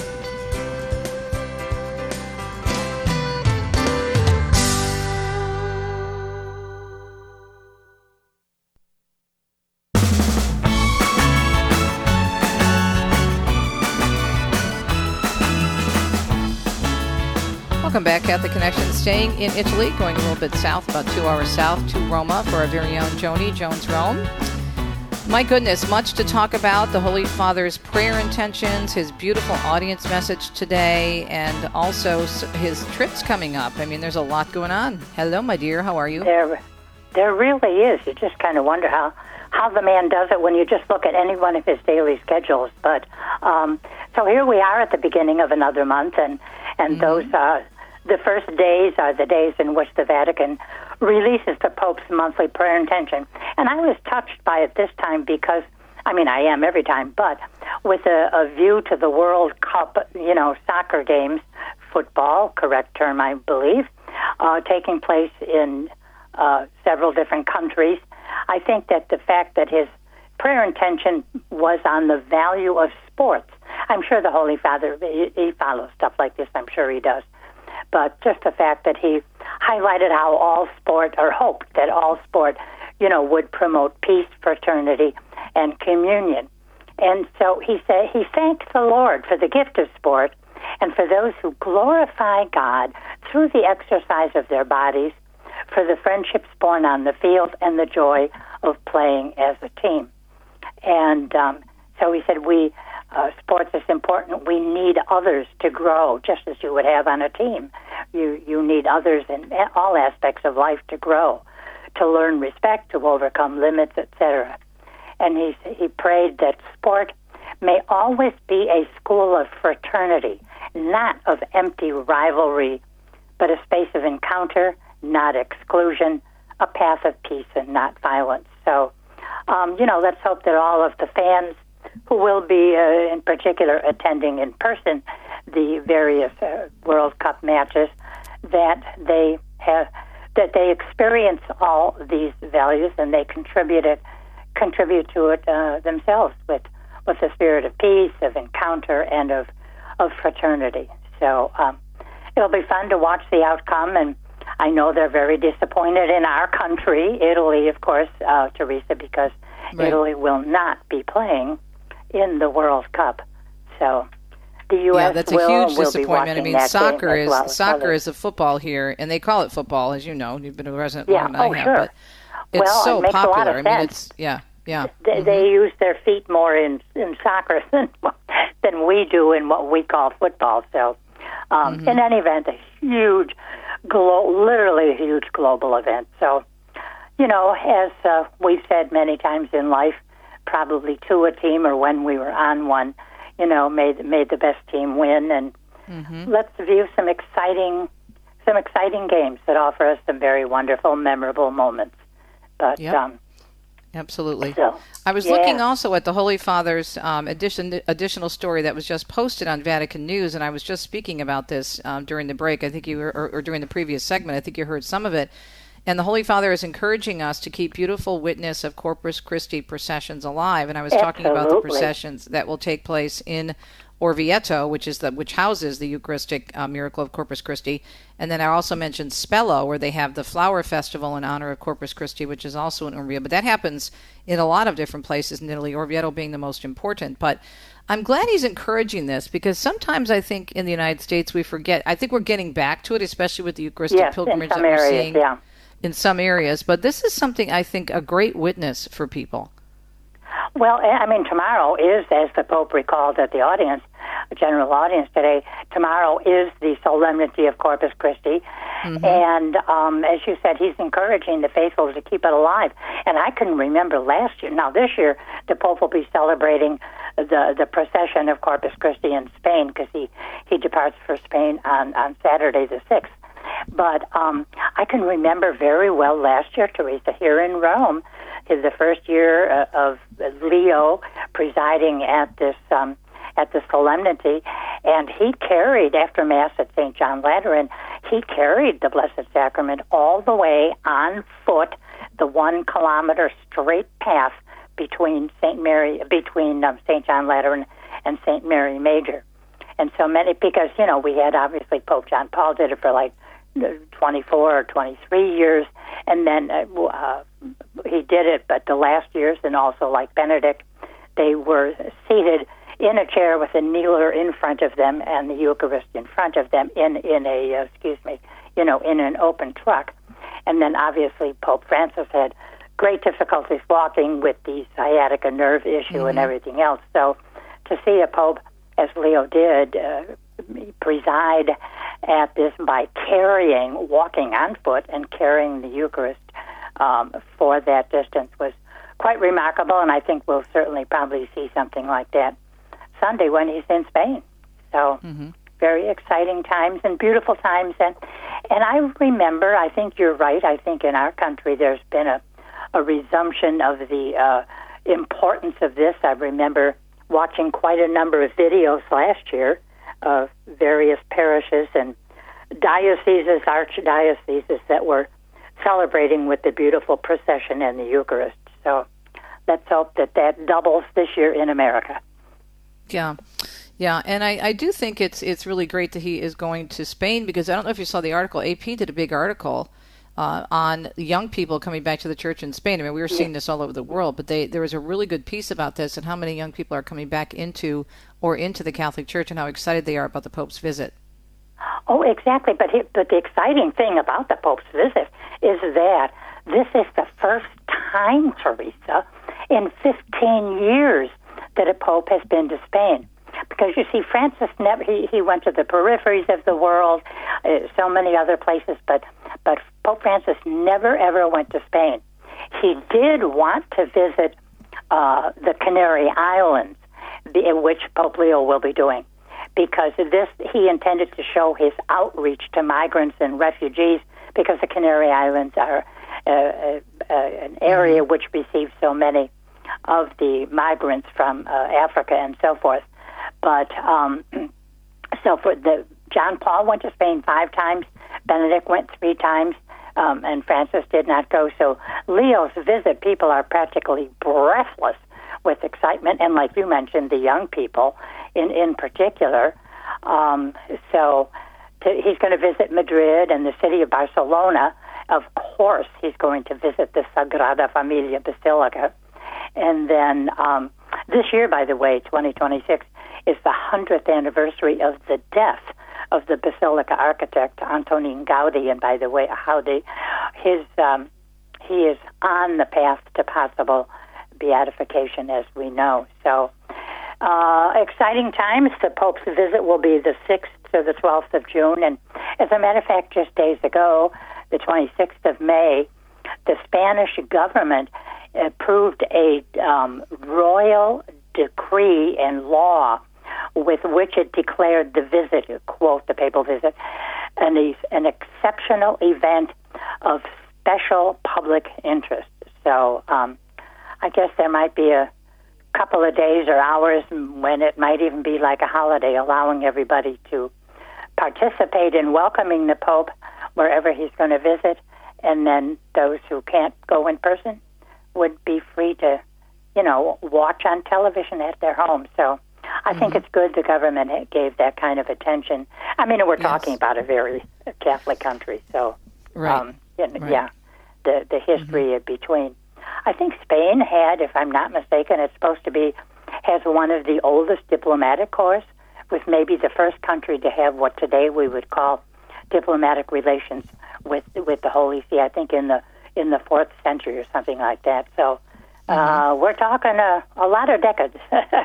Welcome back, Catholic Connection. Staying in Italy, going a little bit south, about two hours south to Roma for our very own Joni, Jones Rome. My goodness, much to talk about. The Holy Father's prayer intentions, his beautiful audience message today, and also his trips coming up. I mean, there's a lot going on. Hello, my dear. How are you? There, there really is. You just kind of wonder how, how the man does it when you just look at any one of his daily schedules. But um, so here we are at the beginning of another month, and, and mm-hmm. those uh, the first days are the days in which the Vatican releases the Pope's monthly prayer intention. And I was touched by it this time because, I mean, I am every time, but with a, a view to the World Cup, you know, soccer games, football, correct term, I believe, uh, taking place in uh, several different countries. I think that the fact that his prayer intention was on the value of sports. I'm sure the Holy Father, he, he follows stuff like this, I'm sure he does. But just the fact that he highlighted how all sport, or hoped that all sport, you know, would promote peace, fraternity, and communion. And so he said he thanked the Lord for the gift of sport and for those who glorify God through the exercise of their bodies, for the friendships born on the field and the joy of playing as a team. And um, so he said we uh, sports is important. We need others to grow, just as you would have on a team. You you need others in all aspects of life to grow, to learn respect, to overcome limits, et cetera. And he he prayed that sport may always be a school of fraternity, not of empty rivalry, but a space of encounter, not exclusion, a path of peace and not violence. So, um, you know, let's hope that all of the fans who will be, uh, in particular, attending in person the various uh, World Cup matches, that they have, that they experience all these values and they contribute it, contribute to it uh, themselves with with the spirit of peace, of encounter, and of of fraternity. So um, it'll be fun to watch the outcome, and I know they're very disappointed in our country, Italy, of course, uh, Teresa, because right. Italy will not be playing in the World Cup. So the U S yeah, that's a will, huge will disappointment. I mean, soccer is well soccer is a football here, and they call it football, as you know. You've been a resident yeah. longer than oh, I have, sure. but it's well, so it makes popular. A lot of I mean, sense. it's yeah. Yeah, they, mm-hmm. they use their feet more in in soccer than than we do in what we call football. So, um, mm-hmm. in any event, a huge, glo- literally a huge global event. So, you know, as uh, we've said many times in life, probably to a team or when we were on one, you know, made made the best team win. And mm-hmm. let's view some exciting some exciting games that offer us some very wonderful, memorable moments. But. Yep. Um, Absolutely. So, I was yeah. looking also at the Holy Father's um, addition, additional story that was just posted on Vatican News, and I was just speaking about this um, during the break. I think you were, or, or during the previous segment. I think you heard some of it. And the Holy Father is encouraging us to keep beautiful witness of Corpus Christi processions alive. And I was Absolutely. talking about the processions that will take place in Orvieto, which is the which houses the Eucharistic uh, miracle of Corpus Christi. And then I also mentioned Spello, where they have the flower festival in honor of Corpus Christi, which is also in Orvieto. But that happens in a lot of different places in Italy, Orvieto being the most important. But I'm glad he's encouraging this, because sometimes I think in the United States we forget. I think we're getting back to it, especially with the Eucharistic yes, pilgrimage in some that we're areas, seeing yeah. in some areas. But this is something, I think, a great witness for people. Well, I mean, tomorrow is, as the Pope recalled at the audience, general audience today, tomorrow is the solemnity of Corpus Christi. Mm-hmm. And um, as you said, he's encouraging the faithful to keep it alive. And I can remember last year, now this year, the Pope will be celebrating the the procession of Corpus Christi in Spain, because he, he departs for Spain on, on Saturday the sixth. But um, I can remember very well last year, Teresa, here in Rome, is the first year uh, of Leo presiding at this um, at the solemnity, and he carried, after Mass at Saint John Lateran, he carried the Blessed Sacrament all the way on foot, the one kilometer straight path between Saint Mary, between um, Saint John Lateran and Saint Mary Major. And so many, because, you know, we had obviously Pope John Paul did it for like twenty-four or twenty-three years, and then uh, uh, he did it, but the last years, and also like Benedict, they were seated in a chair with a kneeler in front of them and the Eucharist in front of them in, in a, uh, excuse me, you know, in an open truck. And then obviously Pope Francis had great difficulties walking with the sciatica nerve issue mm-hmm. and everything else. So to see a Pope, as Leo did, uh, preside at this by carrying, walking on foot and carrying the Eucharist um, for that distance was quite remarkable, and I think we'll certainly probably see something like that Sunday when he's in Spain. So mm-hmm. very exciting times and beautiful times. And, and I remember, I think you're right, I think in our country there's been a, a resumption of the uh, importance of this. I remember watching quite a number of videos last year of various parishes and dioceses, archdioceses that were celebrating with the beautiful procession and the Eucharist. So let's hope that that doubles this year in America. Yeah, yeah, and I, I do think it's it's really great that he is going to Spain, because I don't know if you saw the article. A P did a big article uh, on young people coming back to the church in Spain. I mean, we were seeing yeah. this all over the world, but they there was a really good piece about this and how many young people are coming back into or into the Catholic Church and how excited they are about the Pope's visit. Oh, exactly. But he, but the exciting thing about the Pope's visit is that this is the first time, Teresa, in fifteen years that a pope has been to Spain. Because, you see, Francis never, he, he went to the peripheries of the world, uh, so many other places, but, but Pope Francis never, ever went to Spain. He did want to visit uh, the Canary Islands, the, which Pope Leo will be doing, because this he intended to show his outreach to migrants and refugees, because the Canary Islands are uh, uh, uh, an area which receives so many of the migrants from uh, Africa and so forth. But um, so for the John Paul went to Spain five times, Benedict went three times, um, and Francis did not go. So Leo's visit, people are practically breathless with excitement, and like you mentioned, the young people in in particular. Um, so to, he's going to visit Madrid and the city of Barcelona. Of course, he's going to visit the Sagrada Familia Basilica, and then um, this year, by the way, twenty twenty-six. Is the hundredth anniversary of the death of the Basilica architect Antonin Gaudi. And by the way, Gaudi, his um, he is on the path to possible beatification, as we know. So, uh, exciting times. The Pope's visit will be the sixth to the twelfth of June. And as a matter of fact, just days ago, the twenty-sixth of May, the Spanish government approved a um, royal decree and law with which it declared the visit, quote, the papal visit, an, an exceptional event of special public interest. So um, I guess there might be a couple of days or hours when it might even be like a holiday, allowing everybody to participate in welcoming the Pope wherever he's going to visit, and then those who can't go in person would be free to, you know, watch on television at their home. So I mm-hmm. think it's good the government gave that kind of attention. I mean, we're yes. talking about a very Catholic country, so right. um, yeah, right. yeah, the the history mm-hmm. between. I think Spain had, if I'm not mistaken, it's supposed to be, has one of the oldest diplomatic corps, with maybe the first country to have what today we would call diplomatic relations with with the Holy See. I think in the in the fourth century or something like that. So. Uh, mm-hmm. We're talking a, a lot of decades.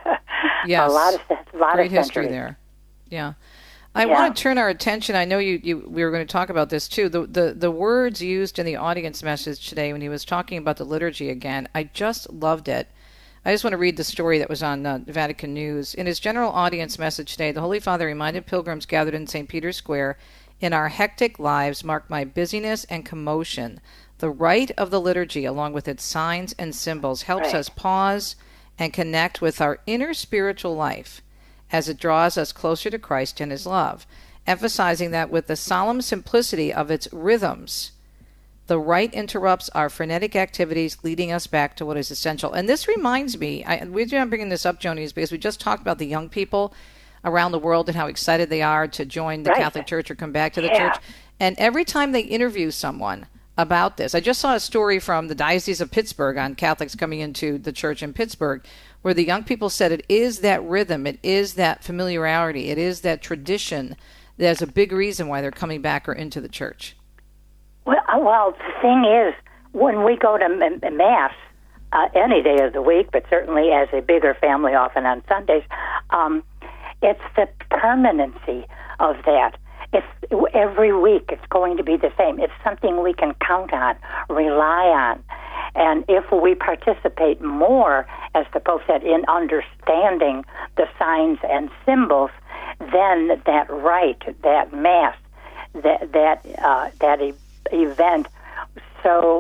Yes. A lot of, a lot Great of history there. Yeah. I yeah. want to turn our attention. I know you, you we were going to talk about this too. The, the the words used in the audience message today when he was talking about the liturgy again, I just loved it. I just want to read the story that was on uh, Vatican News. In his general audience message today, the Holy Father reminded pilgrims gathered in Saint Peter's Square, "In our hectic lives marked by busyness and commotion, the rite of the liturgy, along with its signs and symbols, helps right. us pause and connect with our inner spiritual life as it draws us closer to Christ and his love, emphasizing that with the solemn simplicity of its rhythms, the rite interrupts our frenetic activities, leading us back to what is essential." And this reminds me, I, we're not bringing this up, Joni, is because we just talked about the young people around the world and how excited they are to join the right. Catholic Church or come back to the yeah. church. And every time they interview someone about this, I just saw a story from the Diocese of Pittsburgh on Catholics coming into the church in Pittsburgh, where the young people said it is that rhythm, it is that familiarity, it is that tradition that's a big reason why they're coming back or into the church. Well, well the thing is, when we go to m- Mass, uh, any day of the week, but certainly as a bigger family, often on Sundays, um, it's the permanency of that. It's every week it's going to be the same. It's something we can count on, rely on. And if we participate more, as the Pope said, in understanding the signs and symbols, then that rite, that Mass, that that uh, that e- event, so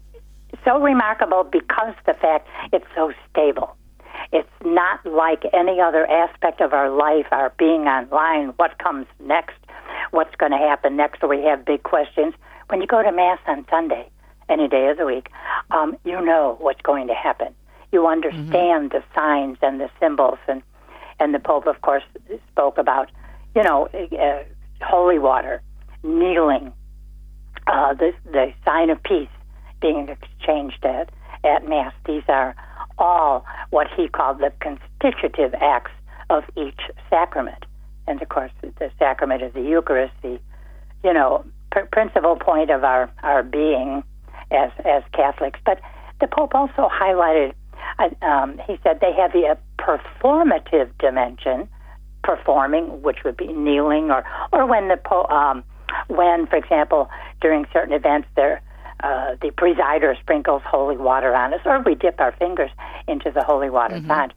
so remarkable because the fact it's so stable. It's not like any other aspect of our life, our being online, what comes next, what's going to happen next, or we have big questions. When you go to Mass on Sunday, any day of the week, um, you know what's going to happen. You understand mm-hmm. the signs and the symbols. And, and the Pope, of course, spoke about, you know, uh, holy water, kneeling, uh, the, the sign of peace being exchanged at, at Mass. These are all what he called the constitutive acts of each sacrament. And, of course, the sacrament of the Eucharist, the, you know, pr- principal point of our, our being as as Catholics. But the Pope also highlighted, uh, um, he said they have the uh, performative dimension, performing, which would be kneeling, or or when the po- um, when, for example, during certain events, there uh, the presider sprinkles holy water on us, or we dip our fingers into the holy water Mm-hmm. font.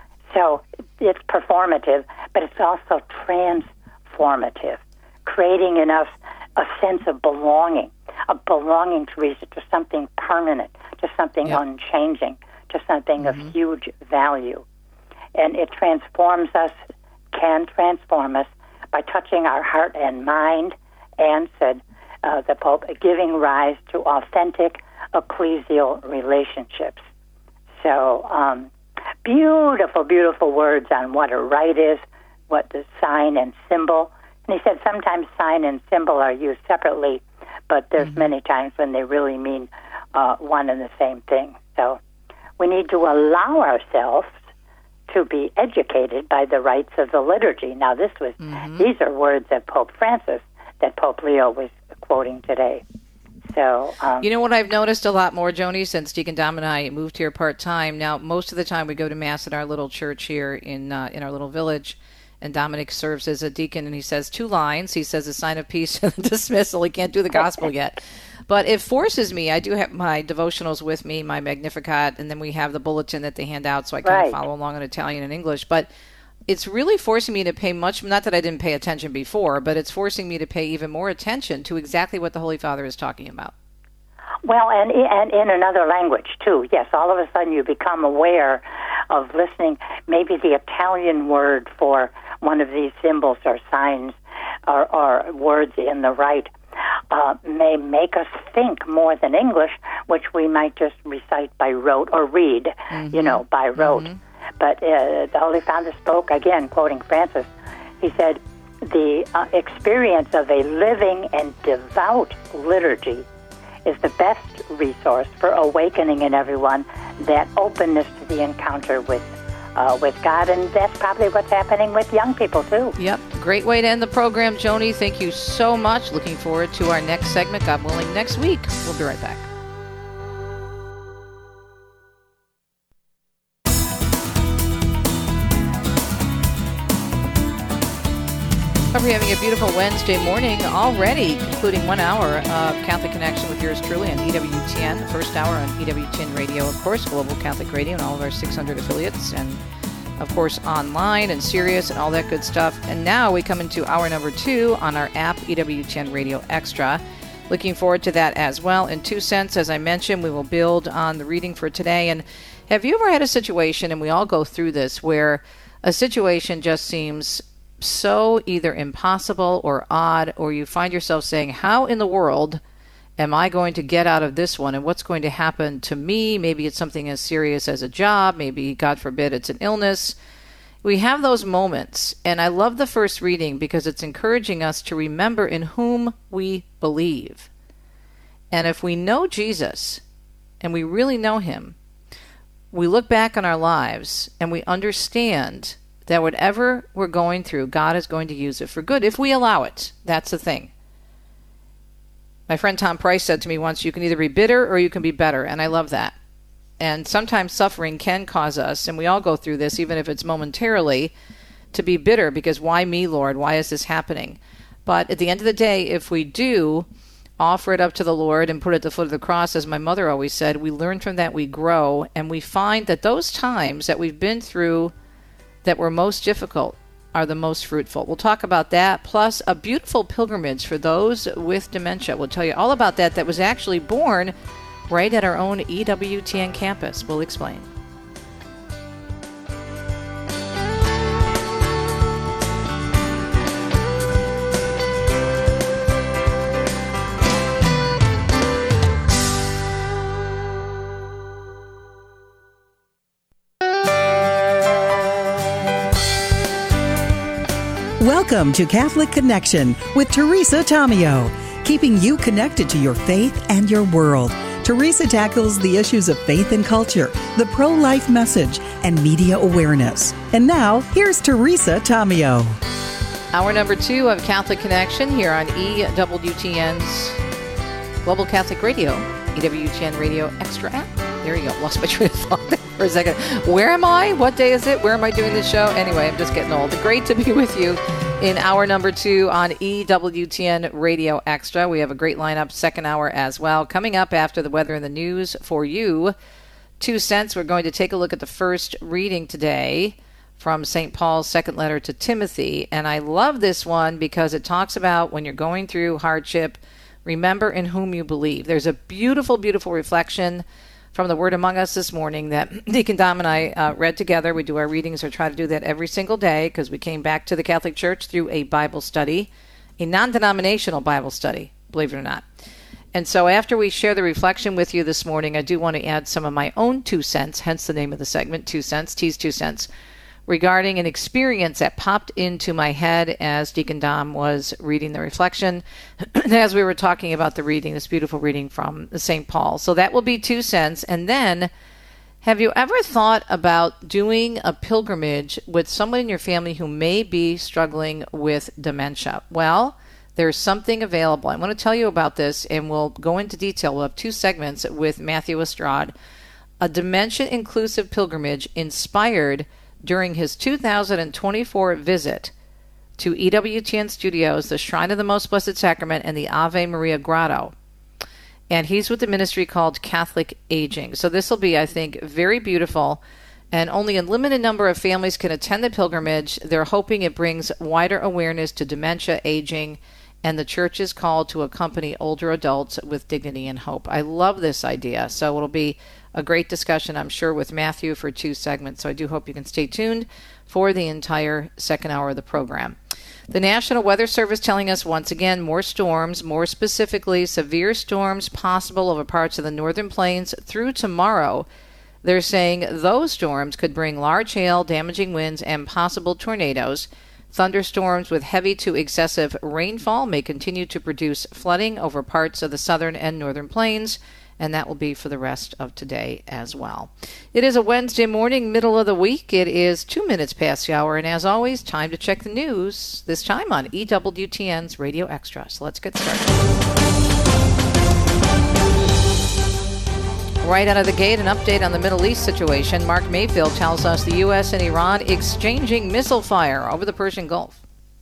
So it's performative, but it's also transformative, creating enough a sense of belonging, a belonging, Teresa, to something permanent, to something Yep. unchanging, to something Mm-hmm. of huge value. And it transforms us, can transform us by touching our heart and mind, and, said uh, the Pope, giving rise to authentic ecclesial relationships. So, um, beautiful, beautiful words on what a rite is, what the sign and symbol. And he said sometimes sign and symbol are used separately, but there's Mm-hmm. many times when they really mean uh, one and the same thing. So we need to allow ourselves to be educated by the rites of the liturgy. Now, this was Mm-hmm. these are words of Pope Francis that Pope Leo was quoting today. So, um, You know what I've noticed a lot more, Joni, since Deacon Dom and I moved here part-time. Now, most of the time we go to Mass in our little church here in uh, in our little village, and Dominic serves as a deacon, and he says two lines. He says a sign of peace and dismissal. He can't do the gospel yet. But it forces me. I do have my devotionals with me, my Magnificat, and then we have the bulletin that they hand out so I kind Right. of follow along in Italian and English. But it's really forcing me to pay much, not that I didn't pay attention before, but it's forcing me to pay even more attention to exactly what the Holy Father is talking about. well, and, and in another language, too. Yes, all of a sudden you become aware of listening. Maybe the Italian word for one of these symbols or signs or, or words in the rite uh, may make us think more than English, which we might just recite by rote or read, Mm-hmm. you know, by rote. Mm-hmm. But uh, the Holy Father spoke, again, quoting Francis, he said, the uh, experience of a living and devout liturgy is the best resource for awakening in everyone that openness to the encounter with uh, with God, and that's probably what's happening with young people, too. Yep. Great way to end the program, Joni. Thank you so much. Looking forward to our next segment, God willing, next week. We'll be right back. Hope you're having a beautiful Wednesday morning already, concluding one hour of Catholic Connection with yours truly on E W T N, the first hour on E W T N Radio, of course, Global Catholic Radio and all of our six hundred affiliates, and of course online and Sirius and all that good stuff. And now we come into hour number two on our app, E W T N Radio Extra. Looking forward to that as well. In two cents, as I mentioned, we will build on the reading for today. And have you ever had a situation, and we all go through this, where a situation just seems so either impossible or odd, or you find yourself saying, how in the world am I going to get out of this one, and what's going to happen to me? Maybe it's something as serious as a job, maybe, God forbid, it's an illness. We have those moments, and I love the first reading because it's encouraging us to remember in whom we believe. And if we know Jesus, and we really know him, we look back on our lives and we understand that whatever we're going through, God is going to use it for good if we allow it. That's the thing. My friend Tom Price said to me once, you can either be bitter or you can be better, and I love that. And sometimes suffering can cause us, and we all go through this, even if it's momentarily, to be bitter because why me, Lord? Why is this happening? But at the end of the day, if we do offer it up to the Lord and put it at the foot of the cross, as my mother always said, we learn from that, we grow, and we find that those times that we've been through that were most difficult are the most fruitful. We'll talk about that, plus a beautiful pilgrimage for those with dementia. We'll tell you all about that. That was actually born right at our own E W T N campus. We'll explain. Welcome to Catholic Connection with Teresa Tomeo, keeping you connected to your faith and your world. Teresa tackles the issues of faith and culture, the pro-life message, and media awareness. And now, here's Teresa Tomeo. Hour number two of Catholic Connection here on E W T N's Global Catholic Radio, E W T N Radio Extra app. There you go. Lost my train of thought there for for a second. Where am I? What day is it? Where am I doing this show? Anyway, I'm just getting old. Great to be with you in hour number two on E W T N Radio Extra. We have a great lineup, second hour as well. Coming up after the weather and the news for you, Two Cents. We're going to take a look at the first reading today from Saint Paul's second letter to Timothy. And I love this one because it talks about when you're going through hardship, remember in whom you believe. There's a beautiful, beautiful reflection from the Word Among Us this morning that Deacon Dom and I uh, read together. We do our readings or try to do that every single day because we came back to the Catholic Church through a Bible study, a non-denominational Bible study, believe it or not. And so after we share the reflection with you this morning, I do want to add some of my own two cents, hence the name of the segment, Two Cents, T's Two Cents, regarding an experience that popped into my head as Deacon Dom was reading the reflection, as we were talking about the reading, this beautiful reading from Saint Paul. So that will be two cents. And then, have you ever thought about doing a pilgrimage with someone in your family who may be struggling with dementia? Well, there's something available. I want to tell you about this, and we'll go into detail. We'll have two segments with Matthew Estrade, a dementia-inclusive pilgrimage inspired during his two thousand twenty-four visit to E W T N Studios, the Shrine of the Most Blessed Sacrament, and the Ave Maria Grotto. And he's with the ministry called Catholic Aging. So this will be, I think, very beautiful. And only a limited number of families can attend the pilgrimage. They're hoping it brings wider awareness to dementia, aging, and the church is called to accompany older adults with dignity and hope. I love this idea. So it'll be a great discussion, I'm sure, with Matthew for two segments. So I do hope you can stay tuned for the entire second hour of the program. The National Weather Service telling us once again more storms, more specifically severe storms possible over parts of the northern plains through tomorrow. They're saying those storms could bring large hail, damaging winds, and possible tornadoes. Thunderstorms with heavy to excessive rainfall may continue to produce flooding over parts of the southern and northern plains, and that will be for the rest of today as well. It is a Wednesday morning, middle of the week. It is two minutes past the hour, and as always, time to check the news, this time on E W T N's Radio Extra. So let's get started. Right out of the gate, an update on the Middle East situation. Mark Mayfield tells us the U S and Iran exchanging missile fire over the Persian Gulf.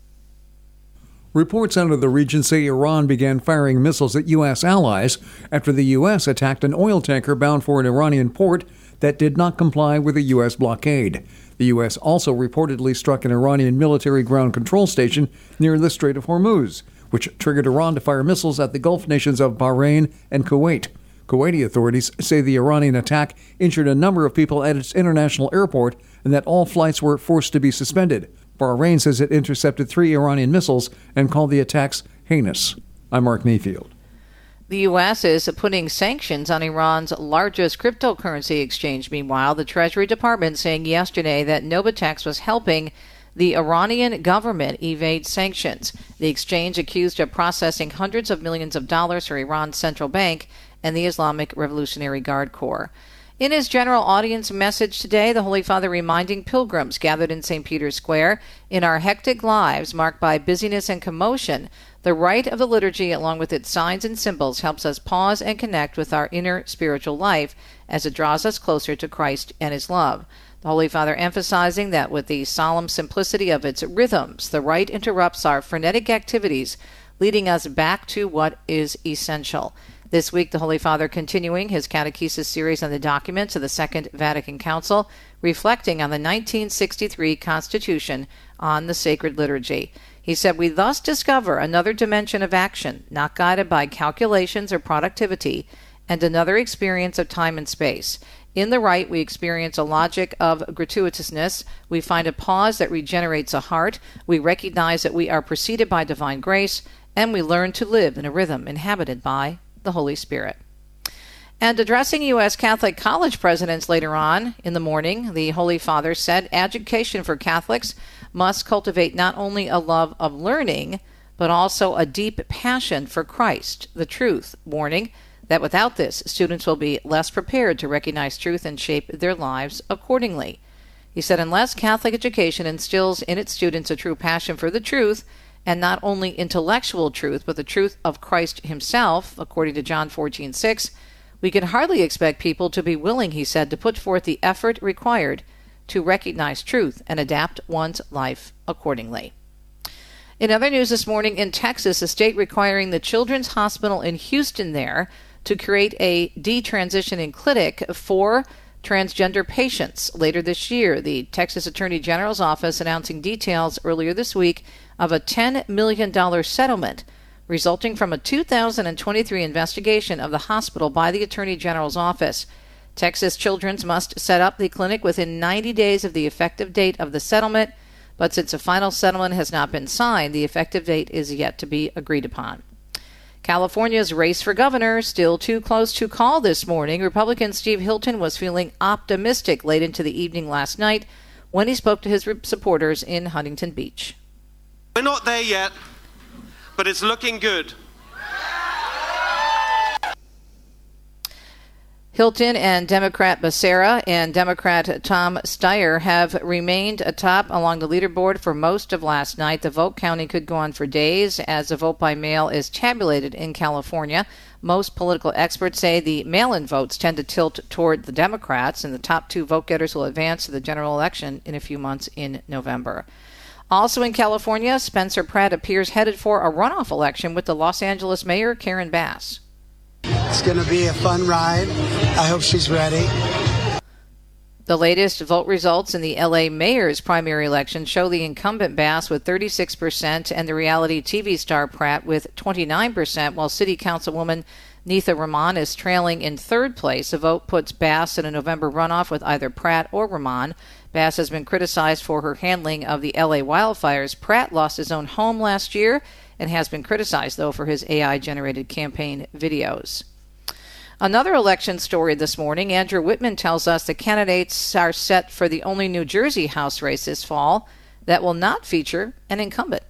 Reports out of the region say Iran began firing missiles at U S allies after the U S attacked an oil tanker bound for an Iranian port that did not comply with a U S blockade. The U S also reportedly struck an Iranian military ground control station near the Strait of Hormuz, which triggered Iran to fire missiles at the Gulf nations of Bahrain and Kuwait. Kuwaiti authorities say the Iranian attack injured a number of people at its international airport and that all flights were forced to be suspended. Bahrain says it intercepted three Iranian missiles and called the attacks heinous. I'm Mark Mayfield. The U S is putting sanctions on Iran's largest cryptocurrency exchange. Meanwhile, the Treasury Department saying yesterday that Novitex was helping the Iranian government evade sanctions. The exchange accused of processing hundreds of millions of dollars for Iran's central bank and the Islamic Revolutionary Guard Corps. In his general audience message today, the Holy Father reminding pilgrims gathered in Saint Peter's Square, in our hectic lives marked by busyness and commotion, the rite of the liturgy, along with its signs and symbols, helps us pause and connect with our inner spiritual life as it draws us closer to Christ and His love. The Holy Father emphasizing that with the solemn simplicity of its rhythms, the rite interrupts our frenetic activities, leading us back to what is essential. This week, the Holy Father continuing his catechesis series on the documents of the Second Vatican Council, reflecting on the nineteen sixty-three Constitution on the Sacred Liturgy. He said, we thus discover another dimension of action, not guided by calculations or productivity, and another experience of time and space. In the rite, we experience a logic of gratuitousness. We find a pause that regenerates a heart. We recognize that we are preceded by divine grace, and we learn to live in a rhythm inhabited by the Holy Spirit. And addressing U S Catholic college presidents later on in the morning, the Holy Father said education for Catholics must cultivate not only a love of learning, but also a deep passion for Christ, the truth, warning that without this, students will be less prepared to recognize truth and shape their lives accordingly. He said, unless Catholic education instills in its students a true passion for the truth, and not only intellectual truth, but the truth of Christ himself, according to John fourteen six, We can hardly expect people to be willing, he said, to put forth the effort required to recognize truth and adapt one's life accordingly. In other news this morning, in Texas, a state requiring the Children's Hospital in Houston there to create a detransitioning clinic for transgender patients later this year. The Texas Attorney General's office announcing details earlier this week of a ten million dollars settlement resulting from a two thousand twenty-three investigation of the hospital by the Attorney General's office. Texas Children's must set up the clinic within ninety days of the effective date of the settlement, but since a final settlement has not been signed, the effective date is yet to be agreed upon. California's race for governor still too close to call this morning. Republican Steve Hilton was feeling optimistic late into the evening last night when he spoke to his supporters in Huntington Beach. We're not there yet, but it's looking good. Hilton and Democrat Becerra and Democrat Tom Steyer have remained atop along the leaderboard for most of last night. The vote counting could go on for days as the vote by mail is tabulated in California. Most political experts say the mail-in votes tend to tilt toward the Democrats, and the top two vote-getters will advance to the general election in a few months in November. Also in California, Spencer Pratt appears headed for a runoff election with the Los Angeles mayor, Karen Bass. It's going to be a fun ride. I hope she's ready. The latest vote results in the L A mayor's primary election show the incumbent Bass with thirty-six percent and the reality T V star Pratt with twenty-nine percent, while city councilwoman Neitha Rahman is trailing in third place. The vote puts Bass in a November runoff with either Pratt or Rahman. Bass has been criticized for her handling of the L A wildfires. Pratt lost his own home last year and has been criticized, though, for his A I-generated campaign videos. Another election story this morning. Andrew Whitman tells us the candidates are set for the only New Jersey House race this fall that will not feature an incumbent.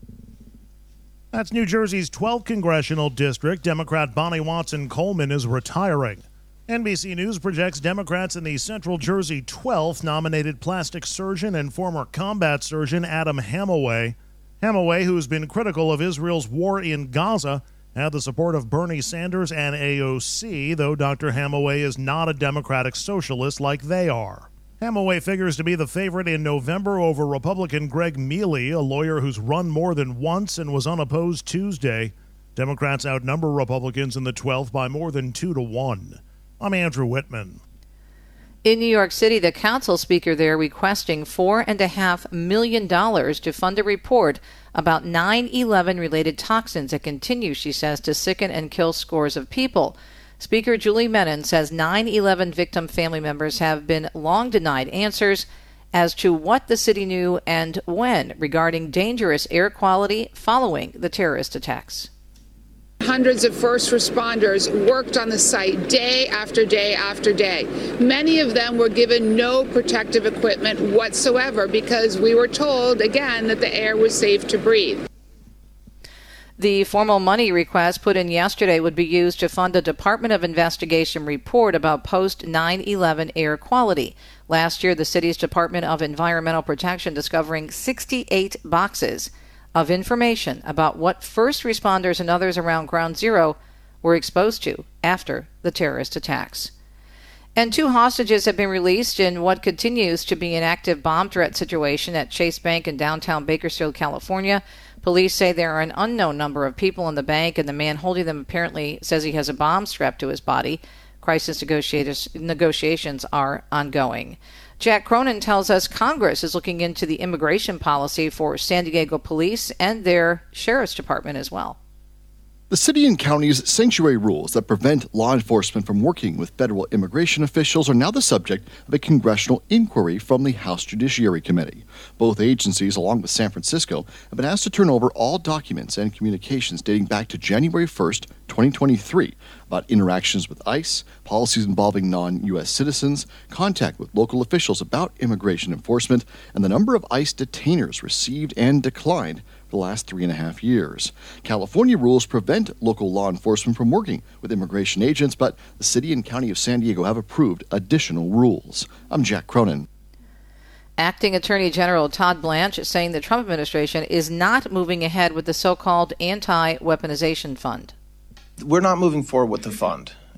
That's New Jersey's twelfth congressional district. Democrat Bonnie Watson Coleman is retiring. N B C News projects Democrats in the Central Jersey twelfth nominated plastic surgeon and former combat surgeon Adam Hamaway. Hamaway, who's been critical of Israel's war in Gaza, had the support of Bernie Sanders and A O C, though Doctor Hamaway is not a Democratic socialist like they are. Hamaway figures to be the favorite in November over Republican Greg Mealy, a lawyer who's run more than once and was unopposed Tuesday. Democrats outnumber Republicans in the twelfth by more than two to one. I'm Andrew Whitman. In New York City, the council speaker there requesting four point five million dollars to fund a report about nine eleven related toxins that continue, she says, to sicken and kill scores of people. Speaker Julie Menon says nine eleven victim family members have been long denied answers as to what the city knew and when regarding dangerous air quality following the terrorist attacks. Hundreds of first responders worked on the site day after day after day. Many of them were given no protective equipment whatsoever because we were told, again, that the air was safe to breathe. The formal money request put in yesterday would be used to fund a Department of Investigation report about post nine eleven air quality. Last year, the city's Department of Environmental Protection discovering sixty-eight boxes of information about what first responders and others around Ground Zero were exposed to after the terrorist attacks. And two hostages have been released in what continues to be an active bomb threat situation at Chase Bank in downtown Bakersfield, California. Police say there are an unknown number of people in the bank, and the man holding them apparently says he has a bomb strapped to his body. Crisis negotiations are ongoing. Jack Cronin tells us Congress is looking into the immigration policy for San Diego police and their sheriff's department as well. The city and county's sanctuary rules that prevent law enforcement from working with federal immigration officials are now the subject of a congressional inquiry from the House Judiciary Committee. Both agencies, along with San Francisco, have been asked to turn over all documents and communications dating back to January first, twenty twenty-three, about interactions with ICE, policies involving non-U S citizens, contact with local officials about immigration enforcement, and the number of ICE detainers received and declined for the last three and a half years. California rules prevent local law enforcement from working with immigration agents, but the city and county of San Diego have approved additional rules. I'm Jack Cronin. Acting Attorney General Todd Blanche is saying the Trump administration is not moving ahead with the so-called anti-weaponization fund. We're not moving forward with the fund.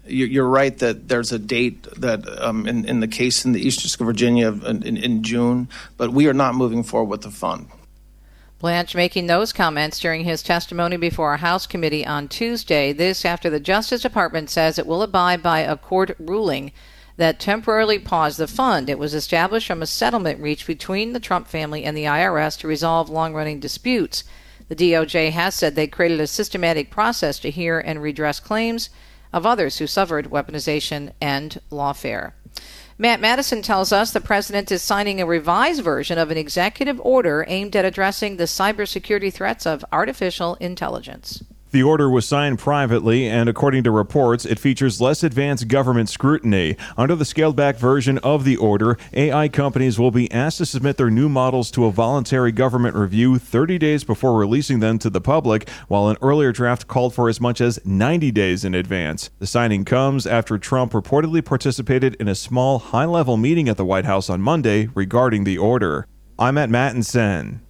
You're right that there's a date that um, in, in the case in the Eastern District of Virginia in, in June, but we are not moving forward with the fund. Blanche making those comments during his testimony before a House committee on Tuesday. This after the Justice Department says it will abide by a court ruling that temporarily paused the fund. It was established from a settlement reached between the Trump family and the I R S to resolve long-running disputes. The D O J has said they created a systematic process to hear and redress claims of others who suffered weaponization and lawfare. Matt Madison tells us the president is signing a revised version of an executive order aimed at addressing the cybersecurity threats of artificial intelligence. The order was signed privately, and according to reports, it features less advanced government scrutiny. Under the scaled-back version of the order, A I companies will be asked to submit their new models to a voluntary government review thirty days before releasing them to the public, while an earlier draft called for as much as ninety days in advance. The signing comes after Trump reportedly participated in a small, high-level meeting at the White House on Monday regarding the order. I'm at Mattinson.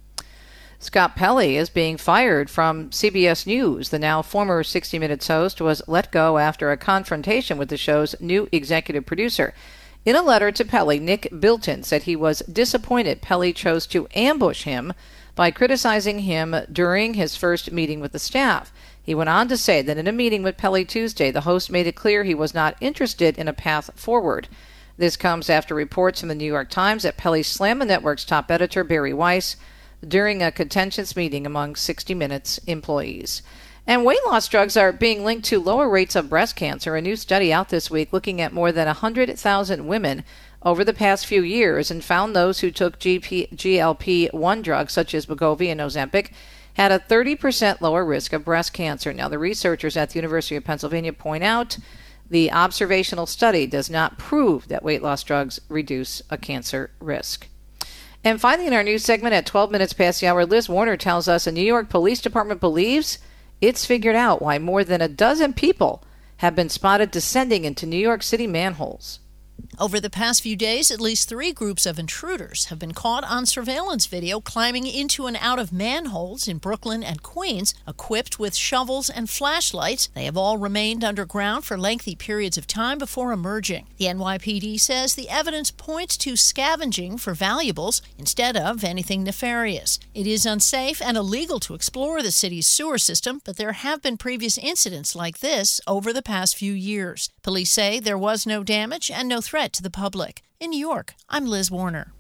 Scott Pelley is being fired from C B S News. The now former sixty minutes host was let go after a confrontation with the show's new executive producer. In a letter to Pelley, Nick Bilton said he was disappointed Pelley chose to ambush him by criticizing him during his first meeting with the staff. He went on to say that in a meeting with Pelley Tuesday, the host made it clear he was not interested in a path forward. This comes after reports from the New York Times that Pelley slammed the network's top editor, Barry Weiss, during a contentious meeting among sixty minutes employees. And weight loss drugs are being linked to lower rates of breast cancer. A new study out this week looking at more than one hundred thousand women over the past few years and found those who took G L P one drugs such as Wegovy and Ozempic had a thirty percent lower risk of breast cancer. Now, the researchers at the University of Pennsylvania point out the observational study does not prove that weight loss drugs reduce a cancer risk. And finally, in our news segment at twelve minutes past the hour, Liz Warner tells us a New York Police Department believes it's figured out why more than a dozen people have been spotted descending into New York City manholes. Over the past few days, at least three groups of intruders have been caught on surveillance video climbing into and out of manholes in Brooklyn and Queens, equipped with shovels and flashlights. They have all remained underground for lengthy periods of time before emerging. The N Y P D says the evidence points to scavenging for valuables instead of anything nefarious. It is unsafe and illegal to explore the city's sewer system, but there have been previous incidents like this over the past few years. Police say there was no damage and no threat to the public. In New York, I'm Liz Warner.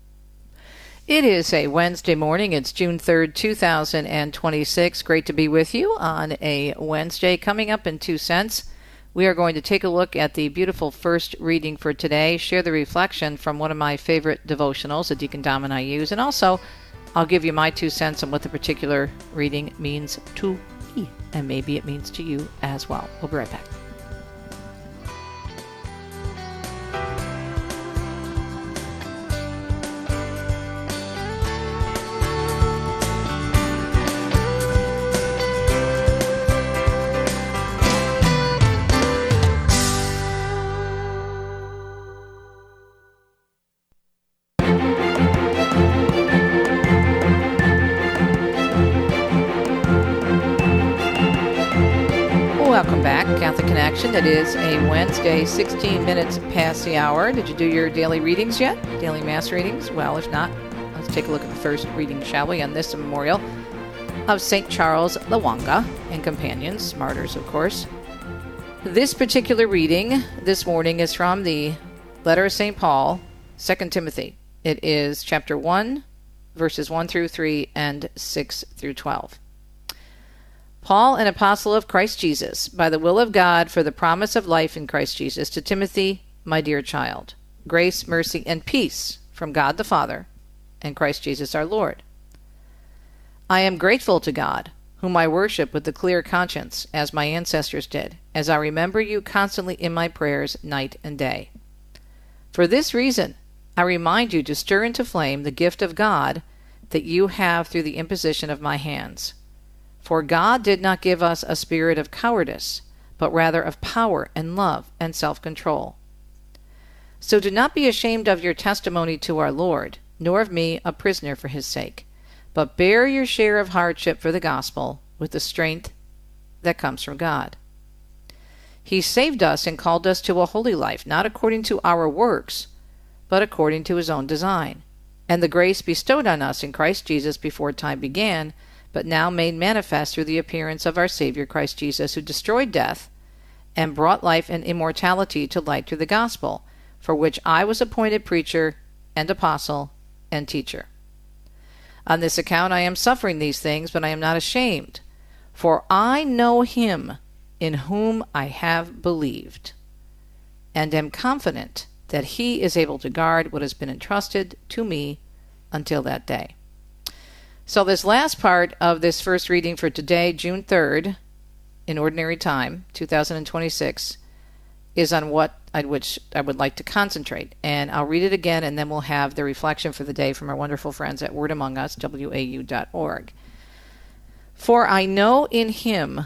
It is a Wednesday morning. It's June third, two thousand twenty-six. Great to be with you on a Wednesday. Coming up in two cents, we are going to take a look at the beautiful first reading for today, share the reflection from one of my favorite devotionals that Deacon Dom and I use, and also I'll give you my two cents on what the particular reading means to me, and maybe it means to you as well. We'll be right back. Welcome back, Catholic Connection. It is a Wednesday, sixteen minutes past the hour. Did you do your daily readings yet? Daily Mass readings? Well, if not, let's take a look at the first reading, shall we, on this memorial of Saint Charles Lwanga and companions, martyrs, of course. This particular reading this morning is from the letter of Saint Paul, Second Timothy. It is chapter one, verses one through three and six through twelve. Paul, an apostle of Christ Jesus, by the will of God, for the promise of life in Christ Jesus, to Timothy, my dear child, grace, mercy, and peace from God the Father and Christ Jesus our Lord. I am grateful to God, whom I worship with a clear conscience, as my ancestors did, as I remember you constantly in my prayers night and day. For this reason, I remind you to stir into flame the gift of God that you have through the imposition of my hands. For God did not give us a spirit of cowardice, but rather of power and love and self-control. So do not be ashamed of your testimony to our Lord, nor of me, a prisoner for his sake, but bear your share of hardship for the gospel with the strength that comes from God. He saved us and called us to a holy life, not according to our works, but according to his own design. And the grace bestowed on us in Christ Jesus before time began, but now made manifest through the appearance of our Savior Christ Jesus, who destroyed death and brought life and immortality to light through the gospel, for which I was appointed preacher and apostle and teacher. On this account I am suffering these things, but I am not ashamed, for I know him in whom I have believed, and am confident that he is able to guard what has been entrusted to me until that day. So this last part of this first reading for today, June third, in Ordinary Time, two thousand twenty-six, is on what I, which I would like to concentrate. And I'll read it again, and then we'll have the reflection for the day from our wonderful friends at Word Among Us, W A U dot org. For I know in him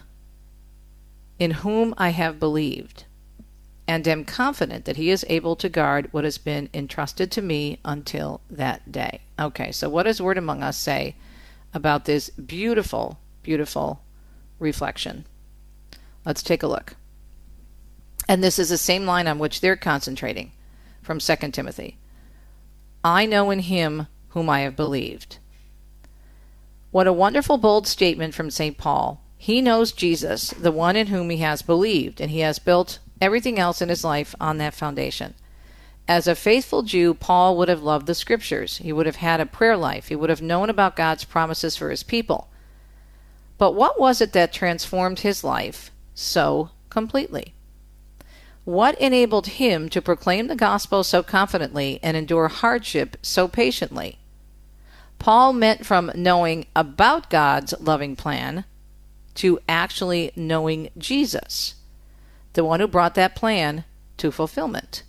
in whom I have believed, and am confident that he is able to guard what has been entrusted to me until that day. Okay, so what does Word Among Us say about this beautiful, beautiful reflection? Let's take a look. And this is the same line on which they're concentrating from Second Timothy. I know in him whom I have believed. What a wonderful, bold statement from Saint Paul. He knows Jesus, the one in whom he has believed, and he has built everything else in his life on that foundation. As a faithful Jew, Paul would have loved the Scriptures. He would have had a prayer life. He would have known about God's promises for his people. But what was it that transformed his life so completely? What enabled him to proclaim the gospel so confidently and endure hardship so patiently? Paul went from knowing about God's loving plan to actually knowing Jesus, the one who brought that plan to fulfillment.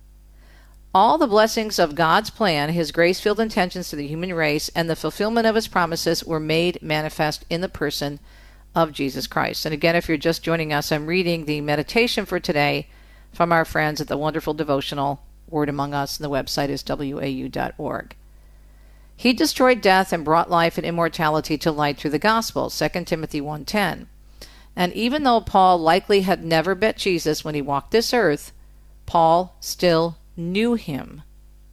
All the blessings of God's plan, his grace-filled intentions to the human race, and the fulfillment of his promises were made manifest in the person of Jesus Christ. And again, if you're just joining us, I'm reading the meditation for today from our friends at the wonderful devotional Word Among Us, and the website is W A U dot org. He destroyed death and brought life and immortality to light through the gospel, Second Timothy one ten. And even though Paul likely had never met Jesus when he walked this earth, Paul still knew him.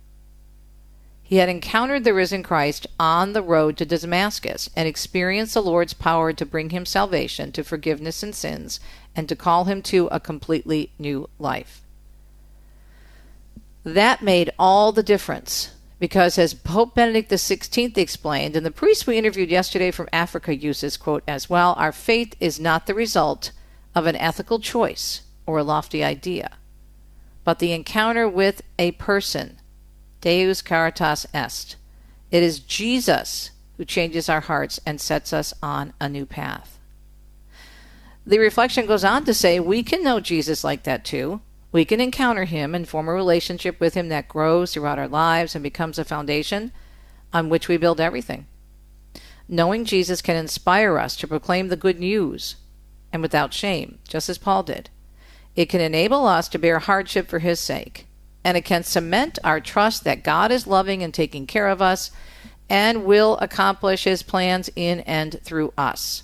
He had encountered the risen Christ on the road to Damascus and experienced the Lord's power to bring him salvation, to forgiveness and sins, and to call him to a completely new life. That made all the difference, because as Pope Benedict the sixteenth explained, and the priest we interviewed yesterday from Africa uses, quote, as well, our faith is not the result of an ethical choice or a lofty idea, but the encounter with a person, Deus caritas est. It is Jesus who changes our hearts and sets us on a new path. The reflection goes on to say we can know Jesus like that too. We can encounter him and form a relationship with him that grows throughout our lives and becomes a foundation on which we build everything. Knowing Jesus can inspire us to proclaim the good news, and without shame, just as Paul did. It can enable us to bear hardship for his sake, and it can cement our trust that God is loving and taking care of us and will accomplish his plans in and through us.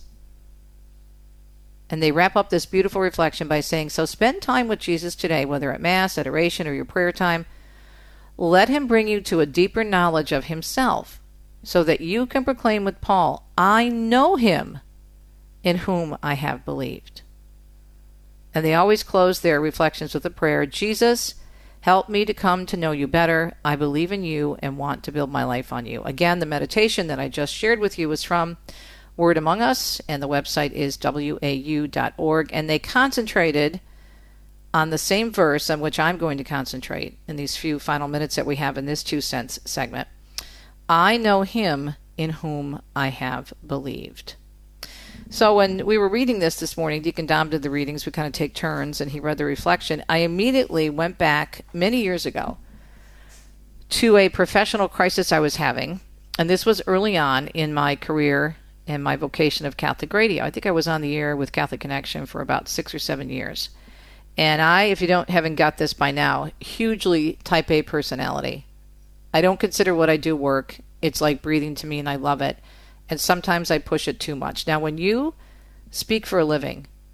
And they wrap up this beautiful reflection by saying, so spend time with Jesus today, whether at Mass, adoration, or your prayer time. Let him bring you to a deeper knowledge of himself, so that you can proclaim with Paul, I know him in whom I have believed. And they always close their reflections with a prayer, Jesus, help me to come to know you better. I believe in you and want to build my life on you. Again, the meditation that I just shared with you was from Word Among Us, and the website is W A U dot org, and they concentrated on the same verse on which I'm going to concentrate in these few final minutes that we have in this Two Cents segment. I know him in whom I have believed. So when we were reading this this morning, Deacon Dom did the readings, we kind of take turns, and he read the reflection. I immediately went back many years ago to a professional crisis I was having, and this was early on in my career and my vocation of Catholic radio. I think I was on the air with Catholic Connection for about six or seven years. And I, if you don't haven't got this by now, hugely type A personality. I don't consider what I do work. It's like breathing to me, and I love it. And sometimes I push it too much. Now, when you speak for a living,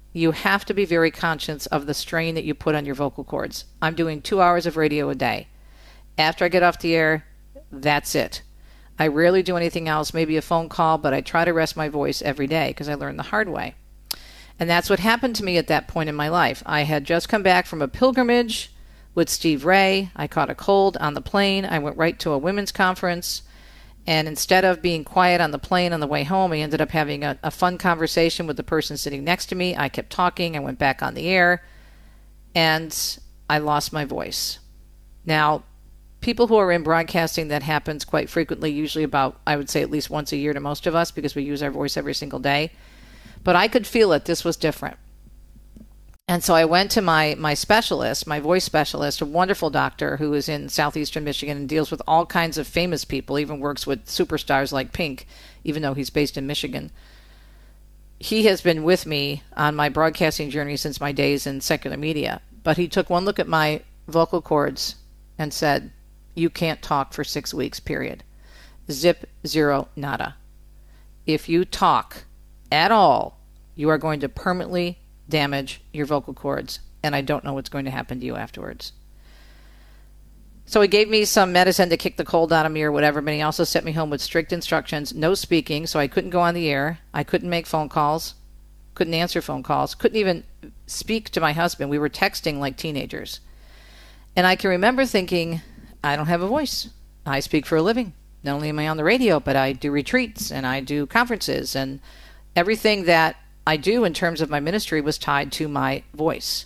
you have to be very conscious of the strain that you put on your vocal cords. I'm doing two hours of radio a day. After I get off the air, that's it. I rarely do anything else, maybe a phone call, but I try to rest my voice every day because I learned the hard way. And that's what happened to me at that point in my life. I had just come back from a pilgrimage with Steve Ray. I caught a cold on the plane. I went right to a women's conference. And instead of being quiet on the plane on the way home, I ended up having a, a fun conversation with the person sitting next to me. I kept talking. I went back on the air. And I lost my voice. Now, people who are in broadcasting, that happens quite frequently, usually about, I would say, at least once a year to most of us because we use our voice every single day. But I could feel it. This was different. And so I went to my, my specialist, my voice specialist, a wonderful doctor who is in southeastern Michigan and deals with all kinds of famous people, even works with superstars like Pink, even though he's based in Michigan. He has been with me on my broadcasting journey since my days in secular media. But he took one look at my vocal cords and said, you can't talk for six weeks, period. Zip, zero, nada. If you talk at all, you are going to permanently damage your vocal cords, and I don't know what's going to happen to you afterwards. So he gave me some medicine to kick the cold out of me or whatever, but he also sent me home with strict instructions, no speaking, so I couldn't go on the air, I couldn't make phone calls, couldn't answer phone calls, couldn't even speak to my husband. We were texting like teenagers. And I can remember thinking, I don't have a voice. I speak for a living. Not only am I on the radio, but I do retreats and I do conferences, and everything that I do in terms of my ministry was tied to my voice.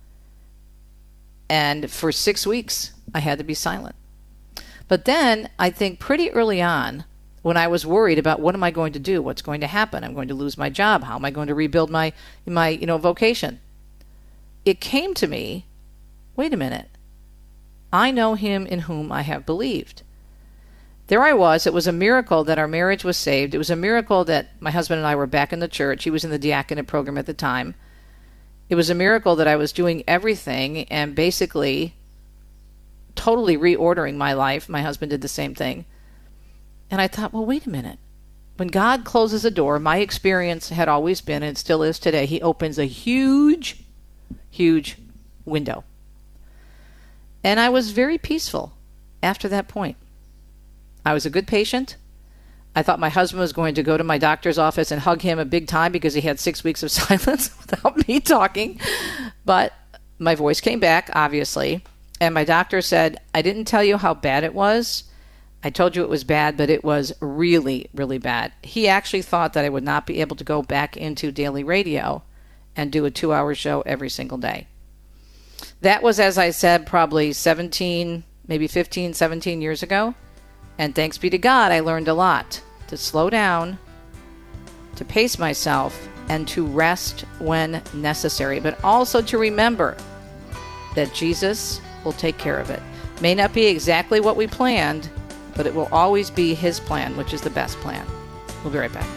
And for six weeks, I had to be silent. But then, I think pretty early on, when I was worried about what am I going to do, what's going to happen, I'm going to lose my job, how am I going to rebuild my, my you know, vocation, it came to me, wait a minute, I know him in whom I have believed. There I was. It was a miracle that our marriage was saved. It was a miracle that my husband and I were back in the church. He was in the diaconate program at the time. It was a miracle that I was doing everything and basically totally reordering my life. My husband did the same thing. And I thought, well, wait a minute. When God closes a door, my experience had always been, and still is today, he opens a huge, huge window. And I was very peaceful after that point. I was a good patient. I thought my husband was going to go to my doctor's office and hug him a big time because he had six weeks of silence without me talking. But my voice came back, obviously. And my doctor said, I didn't tell you how bad it was. I told you it was bad, but it was really, really bad. He actually thought that I would not be able to go back into daily radio and do a two-hour show every single day. That was, as I said, probably seventeen, maybe fifteen, seventeen years ago. And thanks be to God, I learned a lot. To slow down, to pace myself, and to rest when necessary. But also to remember that Jesus will take care of it. May not be exactly what we planned, but it will always be his plan, which is the best plan. We'll be right back.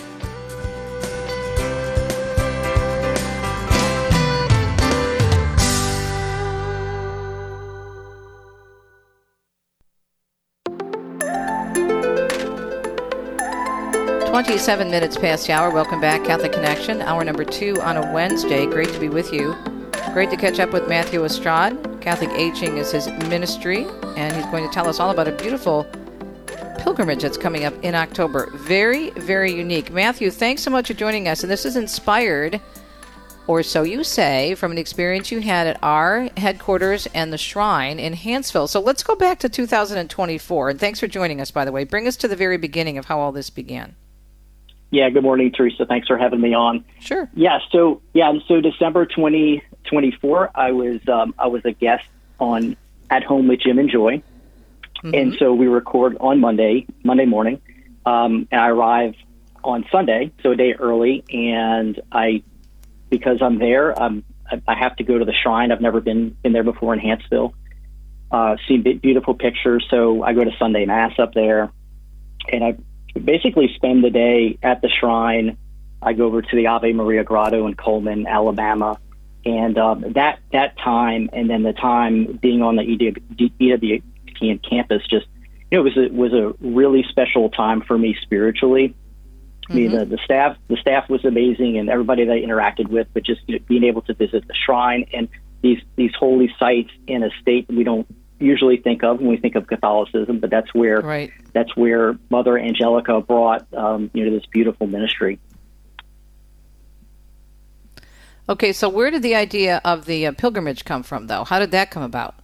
twenty-seven minutes past the hour. Welcome back, Catholic Connection. Hour number two on a Wednesday. Great to be with you. Great to catch up with Matthew Estrad. Catholic Aging is his ministry, and he's going to tell us all about a beautiful pilgrimage that's coming up in October. Very, very unique. Matthew, thanks so much for joining us. And this is inspired, or so you say, from an experience you had at our headquarters and the Shrine in Hanceville. So let's go back to two thousand twenty-four. And thanks for joining us, by the way. Bring us to the very beginning of how all this began. Yeah, good morning, Teresa. Thanks for having me on. Sure. Yeah, so yeah, so December twenty twenty-four, I was um, I was a guest on At Home with Jim and Joy, mm-hmm. and so we record on Monday, Monday morning, um, and I arrive on Sunday, so a day early, and I, because I'm there, um, I, I have to go to the Shrine. I've never been been there before in Hanceville. Uh, seen beautiful pictures, so I go to Sunday Mass up there, and I basically spend the day at the Shrine. I go over to the Ave Maria Grotto in Coleman, Alabama, and um, that that time, and then the time being on the E W T N campus, just you know, it was a, was a really special time for me spiritually. I mean, the, the staff the staff was amazing, and everybody that I interacted with. But just you know, being able to visit the shrine and these these holy sites in a state that we don't usually think of when we think of Catholicism, but that's where right. that's where Mother Angelica brought um, you know this beautiful ministry. Okay, so where did the idea of the uh, pilgrimage come from, though? How did that come about?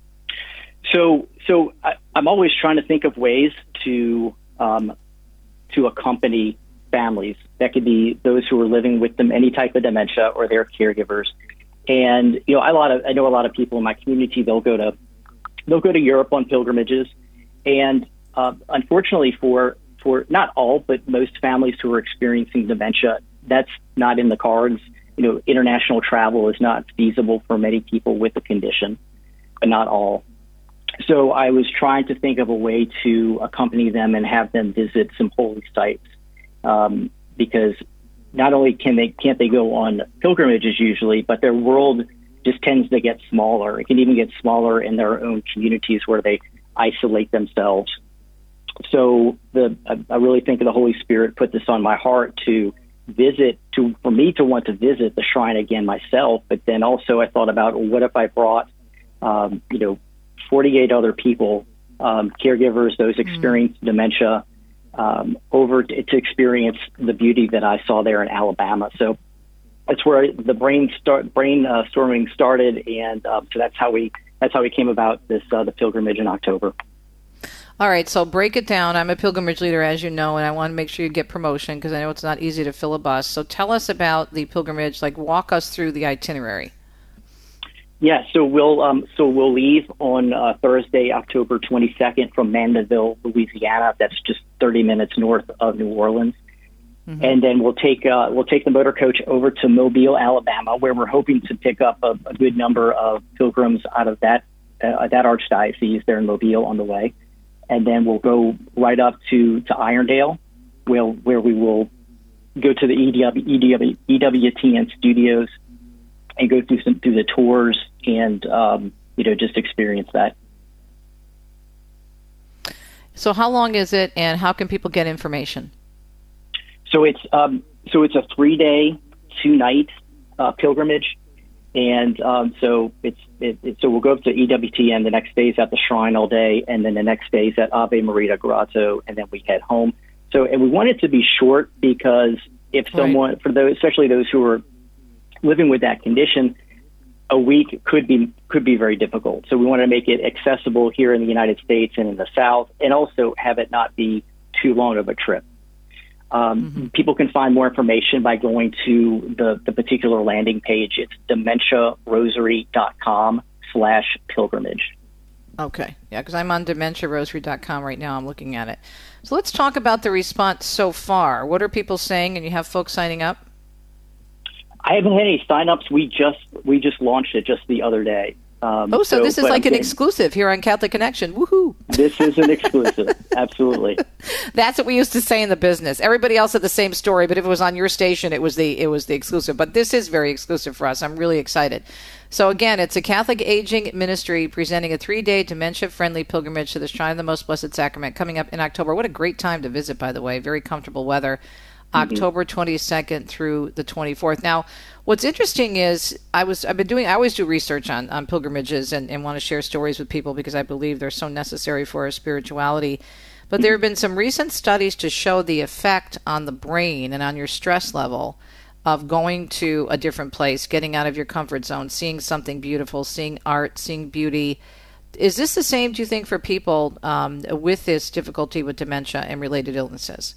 So, so I, I'm always trying to think of ways to um, to accompany families. That could be those who are living with them any type of dementia or their caregivers. And you know, I, a lot of I know a lot of people in my community. They'll go to they'll go to Europe on pilgrimages, and uh, unfortunately for for not all, but most families who are experiencing dementia, that's not in the cards. You know, international travel is not feasible for many people with the condition, but not all. So I was trying to think of a way to accompany them and have them visit some holy sites, um, because not only can they can't they go on pilgrimages usually, but their world just tends to get smaller. It can even get smaller in their own communities where they isolate themselves. So the I, I really think the Holy Spirit put this on my heart to visit to for me to want to visit the shrine again myself. But then also I thought about, well, what if I brought um, you know forty-eight other people, um, caregivers, those experiencing mm. dementia, um, over to, to experience the beauty that I saw there in Alabama. So that's where the brain start brain uh, storming started, and uh, so that's how we that's how we came about this uh, the pilgrimage in October. All right, so break it down. I'm a pilgrimage leader, as you know, and I want to make sure you get promotion because I know it's not easy to fill a bus. So tell us about the pilgrimage. Like, walk us through the itinerary. Yeah, so we'll um, so we'll leave on uh, Thursday, October twenty-second, from Mandeville, Louisiana. That's just thirty minutes north of New Orleans, mm-hmm. and then we'll take uh, we'll take the motor coach over to Mobile, Alabama, where we're hoping to pick up a, a good number of pilgrims out of that uh, that archdiocese there in Mobile on the way. And then we'll go right up to, to Irondale, where, where we will go to the E W T N studios and go through some through the tours and um, you know just experience that. So how long is it, and how can people get information? So it's um, so it's a three day, two night uh, pilgrimage. And um, so it's it, it, so we'll go up to E W T N. The next day is at the shrine all day, and then the next day is at Ave Maria Grotto, and then we head home. So, and we want it to be short because if someone, right. for those, especially those who are living with that condition, a week could be could be very difficult. So we want to make it accessible here in the United States and in the South, and also have it not be too long of a trip. Um, mm-hmm. People can find more information by going to the, the particular landing page. It's dementiarosary.com slash pilgrimage. Okay. Yeah, because I'm on dementia rosary dot com right now. I'm looking at it. So let's talk about the response so far. What are people saying? And you have folks signing up? I haven't had any sign-ups. We just, we just launched it just the other day. Um, oh, so, so this is like I'm an exclusive here on Catholic Connection. Woohoo! This is an exclusive. Absolutely. That's what we used to say in the business. Everybody else had the same story, but if it was on your station, it was the it was the exclusive. But this is very exclusive for us. I'm really excited. So again, it's a Catholic aging ministry presenting a three-day dementia-friendly pilgrimage to the Shrine of the Most Blessed Sacrament coming up in October. What a great time to visit, by the way. Very comfortable weather. October twenty-second through the twenty-fourth. Now, what's interesting is I was I've been doing I always do research on, on pilgrimages and, and want to share stories with people because I believe they're so necessary for our spirituality. But there have been some recent studies to show the effect on the brain and on your stress level of going to a different place, getting out of your comfort zone, seeing something beautiful, seeing art, seeing beauty. Is this the same, do you think, for people um, with this difficulty with dementia and related illnesses?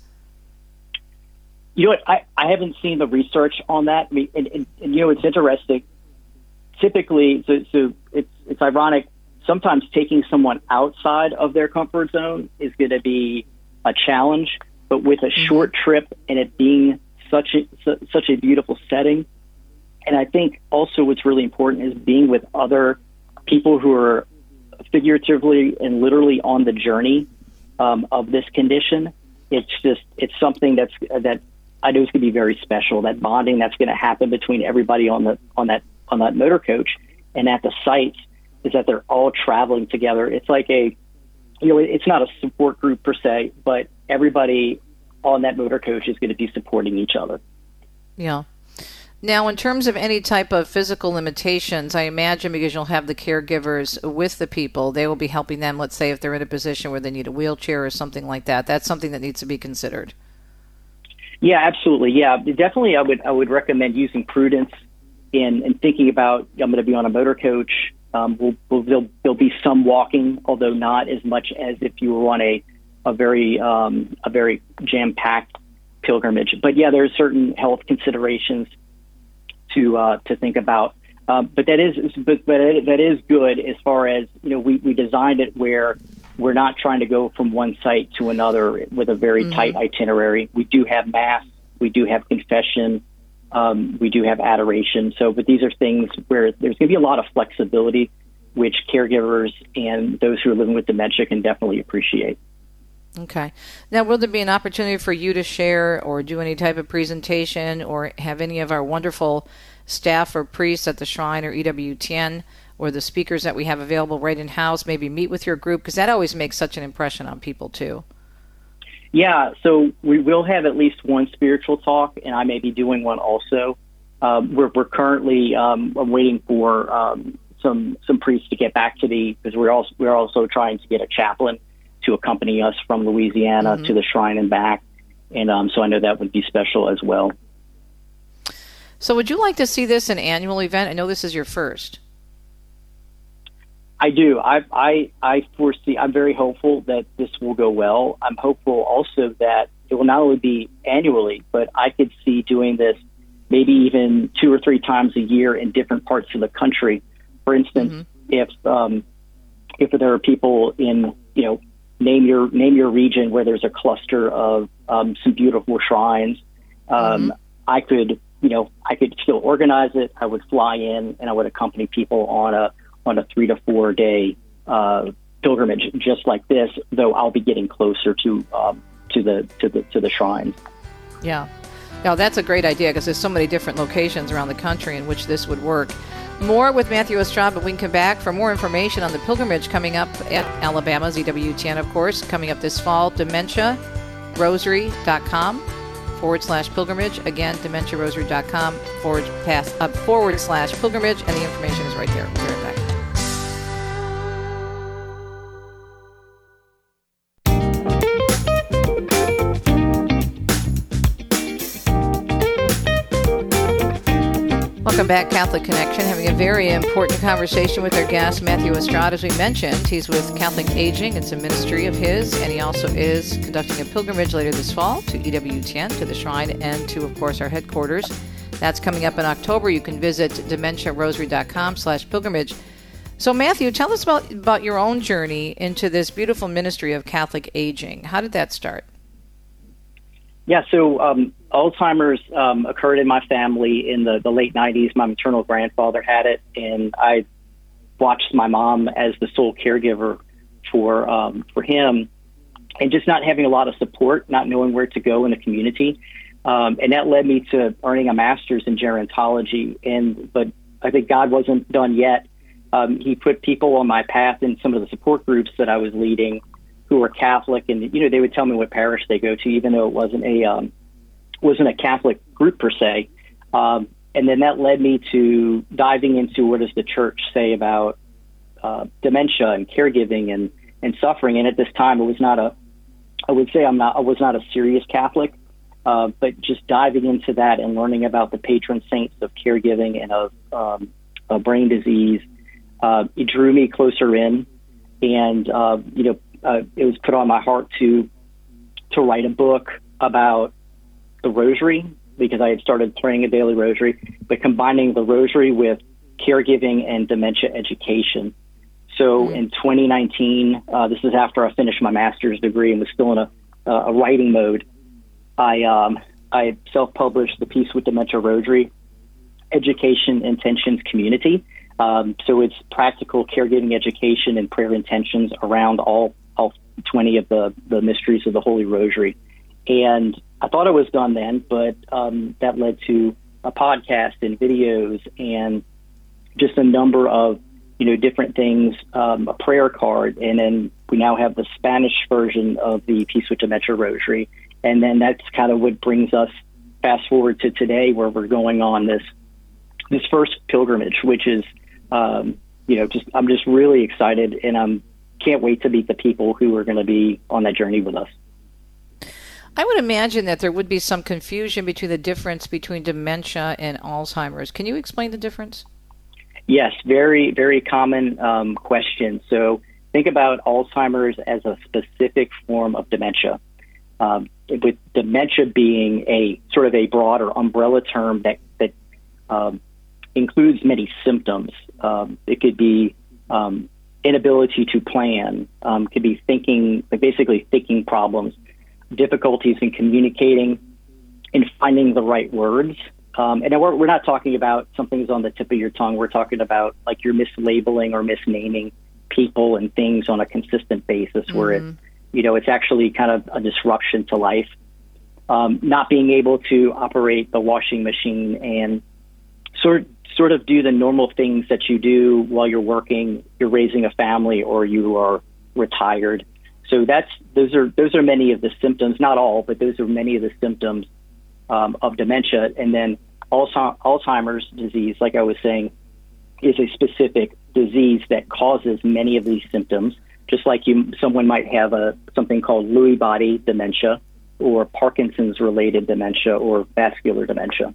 You know what? I, I haven't seen the research on that. I mean, and, and, and you know, it's interesting. Typically, so, so it's it's ironic. Sometimes taking someone outside of their comfort zone is going to be a challenge. But with a short trip and it being such a su- such a beautiful setting, and I think also what's really important is being with other people who are figuratively and literally on the journey um, of this condition. It's just it's something that's that. I know it's going to be very special. That bonding that's going to happen between everybody on the on that on that motor coach and at the site is that they're all traveling together. It's like a, you know, it's not a support group per se, but everybody on that motor coach is going to be supporting each other. Yeah. Now, in terms of any type of physical limitations, I imagine because you'll have the caregivers with the people, they will be helping them, let's say, if they're in a position where they need a wheelchair or something like that. That's something that needs to be considered. Yeah, absolutely. Yeah, definitely I would I would recommend using prudence in, in thinking about, I'm going to be on a motor coach. Um, we'll, we'll, there'll, there'll be some walking, although not as much as if you were on a, a very um, a very jam-packed pilgrimage. But yeah, there's certain health considerations to uh, to think about. Uh, but that is but, but that is good as far as, you know, we, we designed it where we're not trying to go from one site to another with a very mm-hmm. tight itinerary. We do have mass, we do have confession, um, we do have adoration. So, but these are things where there's going to be a lot of flexibility, which caregivers and those who are living with dementia can definitely appreciate. Okay. Now, will there be an opportunity for you to share or do any type of presentation or have any of our wonderful staff or priests at the Shrine or E W T N or the speakers that we have available right in-house maybe meet with your group? Because that always makes such an impression on people, too. Yeah, so we will have at least one spiritual talk, and I may be doing one also. Um, we're, we're currently um, waiting for um, some some priests to get back to the, because we're also, we're also trying to get a chaplain to accompany us from Louisiana mm-hmm. to the Shrine and back. And um, so I know that would be special as well. So would you like to see this an annual event? I know this is your first. I do. I, I, I foresee, I'm very hopeful that this will go well. I'm hopeful also that it will not only be annually, but I could see doing this maybe even two or three times a year in different parts of the country. For instance, mm-hmm. if um, if there are people in, you know, name your name your region where there's a cluster of um, some beautiful shrines, um, mm-hmm. I could, you know, I could still organize it. I would fly in and I would accompany people on a on a three to four day uh, pilgrimage, just like this. Though I'll be getting closer to um, to the to the to the shrines. Yeah, now that's a great idea because there's so many different locations around the country in which this would work. More with Matthew Estrada, but we can come back for more information on the pilgrimage coming up at Alabama's E W T N, of course, coming up this fall. dementia rosary dot com forward slash pilgrimage. Again, dementia rosary dot com forward, pass, uh, forward slash pilgrimage, and the information is right there. We'll be right back. Welcome back, Catholic Connection. Having a very important conversation with our guest, Matthew Estrada. As we mentioned, he's with Catholic Aging. It's a ministry of his, and he also is conducting a pilgrimage later this fall to E W T N, to the Shrine, and to, of course, our headquarters. That's coming up in October. You can visit dementia rosary dot com slash pilgrimage. So, Matthew, tell us about, about your own journey into this beautiful ministry of Catholic Aging. How did that start? Yeah, so um, Alzheimer's um, occurred in my family in the, the late nineties. My maternal grandfather had it, and I watched my mom as the sole caregiver for um, for him, and just not having a lot of support, not knowing where to go in the community. Um, and that led me to earning a master's in gerontology. And but I think God wasn't done yet. Um, he put people on my path in some of the support groups that I was leading who were Catholic, and you know they would tell me what parish they go to, even though it wasn't a um, wasn't a Catholic group per se. Um, and then that led me to diving into what does the church say about uh, dementia and caregiving and, and suffering. And at this time, it was not a I would say I'm not I was not a serious Catholic, uh, but just diving into that and learning about the patron saints of caregiving and of, um, of brain disease, uh, it drew me closer in, and uh, you know. Uh, it was put on my heart to to write a book about the rosary, because I had started praying a daily rosary, but combining the rosary with caregiving and dementia education. So mm-hmm. in twenty nineteen, uh, this is after I finished my master's degree and was still in a, uh, a writing mode, I um, I self-published the Peace with Dementia Rosary Education Intentions Community. Um, so it's practical caregiving education and prayer intentions around all all twenty of the, the mysteries of the Holy Rosary. And I thought it was done then, but um, that led to a podcast and videos and just a number of, you know, different things, um, a prayer card. And then we now have the Spanish version of the Peace with Dementia Rosary. And then that's kind of what brings us fast forward to today, where we're going on this this first pilgrimage, which is, um, you know, just I'm just really excited, and I'm can't wait to meet the people who are going to be on that journey with us. I would imagine that there would be some confusion between the difference between dementia and Alzheimer's. Can you explain the difference? Yes, very, very common um, question. So think about Alzheimer's as a specific form of dementia, um, with dementia being a sort of a broader umbrella term that, that um, includes many symptoms. Um, it could be um, inability to plan, um, could be thinking, basically thinking problems, difficulties in communicating, in finding the right words. Um, and we're, we're not talking about something's on the tip of your tongue. We're talking about like you're mislabeling or misnaming people and things on a consistent basis, mm-hmm. where it, you know, it's actually kind of a disruption to life. Um, not being able to operate the washing machine and sort sort of do the normal things that you do while you're working, you're raising a family, or you are retired. So that's those are those are many of the symptoms, not all, but those are many of the symptoms um, of dementia. And then Alzheimer's disease, like I was saying, is a specific disease that causes many of these symptoms. Just like you, someone might have a something called Lewy body dementia, or Parkinson's related dementia, or vascular dementia.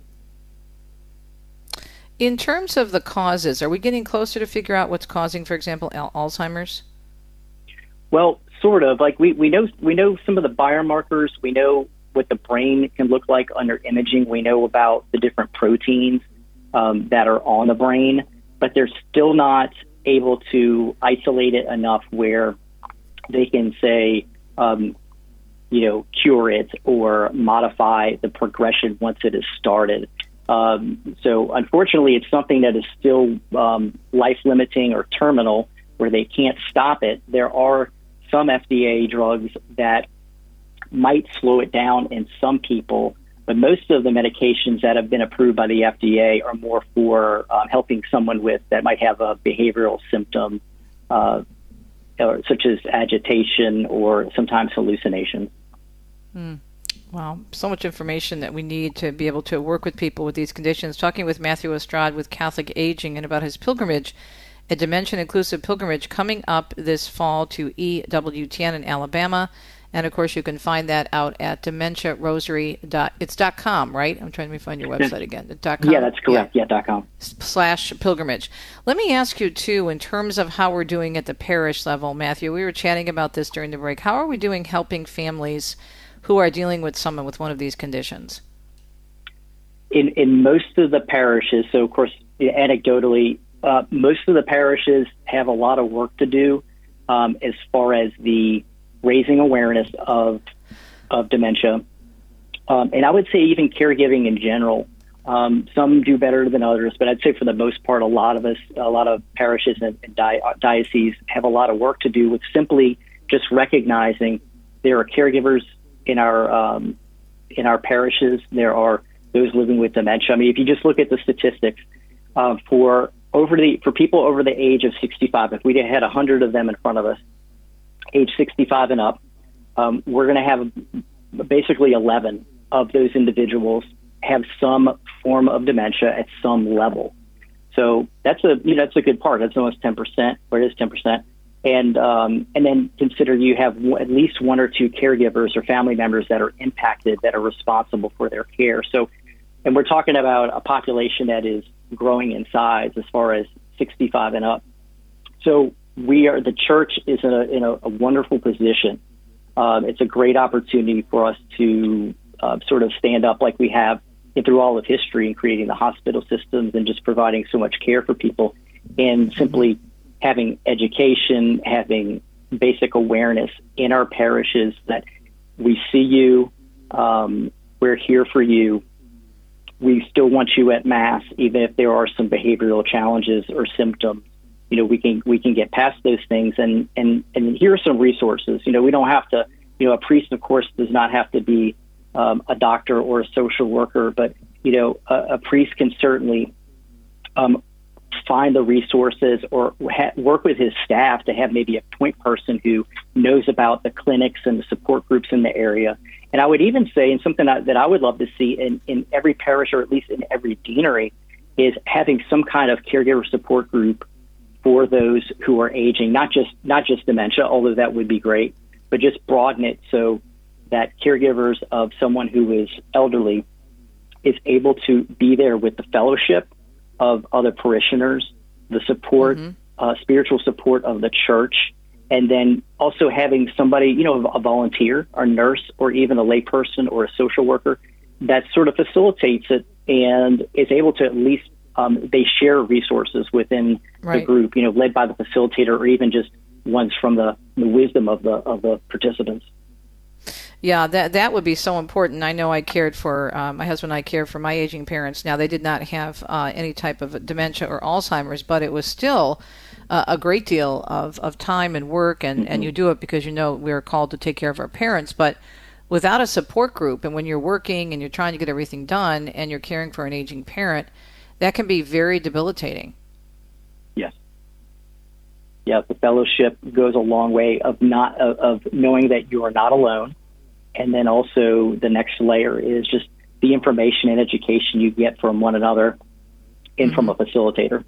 In terms of the causes, are we getting closer to figure out what's causing, for example, al- Alzheimer's? Well, sort of. Like we, we know we know some of the biomarkers. We know what the brain can look like under imaging. We know about the different proteins um, that are on the brain, but they're still not able to isolate it enough where they can say, um, you know, cure it or modify the progression once it is started. Um, so unfortunately, it's something that is still um, life-limiting or terminal, where they can't stop it. There are some F D A drugs that might slow it down in some people, but most of the medications that have been approved by the F D A are more for uh, helping someone with that might have a behavioral symptom, uh, or, such as agitation or sometimes hallucinations. Hmm. Wow, so much information that we need to be able to work with people with these conditions. Talking with Matthew Estrad with Catholic Aging and about his pilgrimage, a dementia-inclusive pilgrimage coming up this fall to E W T N in Alabama. And, of course, you can find that out at dementia rosary. It's dot .com, right? I'm trying to find your website again. Dot .com? Yeah, that's correct. Yeah, yeah dot .com. Slash pilgrimage. Let me ask you, too, in terms of how we're doing at the parish level, Matthew, we were chatting about this during the break. How are we doing helping families who are dealing with someone with one of these conditions? In in most of the parishes, so, of course, anecdotally, uh, most of the parishes have a lot of work to do um, as far as the raising awareness of of dementia. Um, and I would say even caregiving in general. Um, some do better than others, but I'd say for the most part, a lot of us, a lot of parishes and, and di- dioceses have a lot of work to do with simply just recognizing there are caregivers in our um, in our parishes. There are those living with dementia. I mean, if you just look at the statistics uh, for over the for people over the age of sixty-five, if we had a hundred of them in front of us, age sixty-five and up, um, we're going to have basically eleven of those individuals have some form of dementia at some level. So that's a you know that's a good part. That's almost ten percent, or it is ten percent. And um, and then consider you have w- at least one or two caregivers or family members that are impacted, that are responsible for their care. So, and we're talking about a population that is growing in size as far as sixty-five and up. So we are the church is in a in a, a wonderful position. Um, it's a great opportunity for us to uh, sort of stand up like we have through all of history in creating the hospital systems and just providing so much care for people, and simply having education, having basic awareness in our parishes that we see you, um, we're here for you. We still want you at Mass, even if there are some behavioral challenges or symptoms. You know, we can we can get past those things, and, and, and here are some resources. You know, we don't have to, you know, a priest, of course, does not have to be um, a doctor or a social worker, but, you know, a, a priest can certainly um, find the resources or ha- work with his staff to have maybe a point person who knows about the clinics and the support groups in the area And I would even say, and something that, that I would love to see in, in every parish, or at least in every deanery, is having some kind of caregiver support group for those who are aging, not just not just dementia, although that would be great, but just broaden it so that caregivers of someone who is elderly is able to be there with the fellowship of other parishioners, the support, mm-hmm. uh, spiritual support of the church, and then also having somebody, you know, a volunteer, or nurse, or even a layperson or a social worker that sort of facilitates it and is able to at least, um, they share resources within right. the group, you know, led by the facilitator, or even just ones from the, the wisdom of the of the participants. Yeah, that that would be so important. I know I cared for, uh, my husband and I cared for my aging parents. Now, they did not have uh, any type of dementia or Alzheimer's, but it was still uh, a great deal of, of time and work, and, mm-hmm. and you do it because you know we're called to take care of our parents. But without a support group, and when you're working and you're trying to get everything done and you're caring for an aging parent, that can be very debilitating. Yes. Yeah, the fellowship goes a long way of not of, of knowing that you are not alone. And then also the next layer is just the information and education you get from one another and mm-hmm. from a facilitator.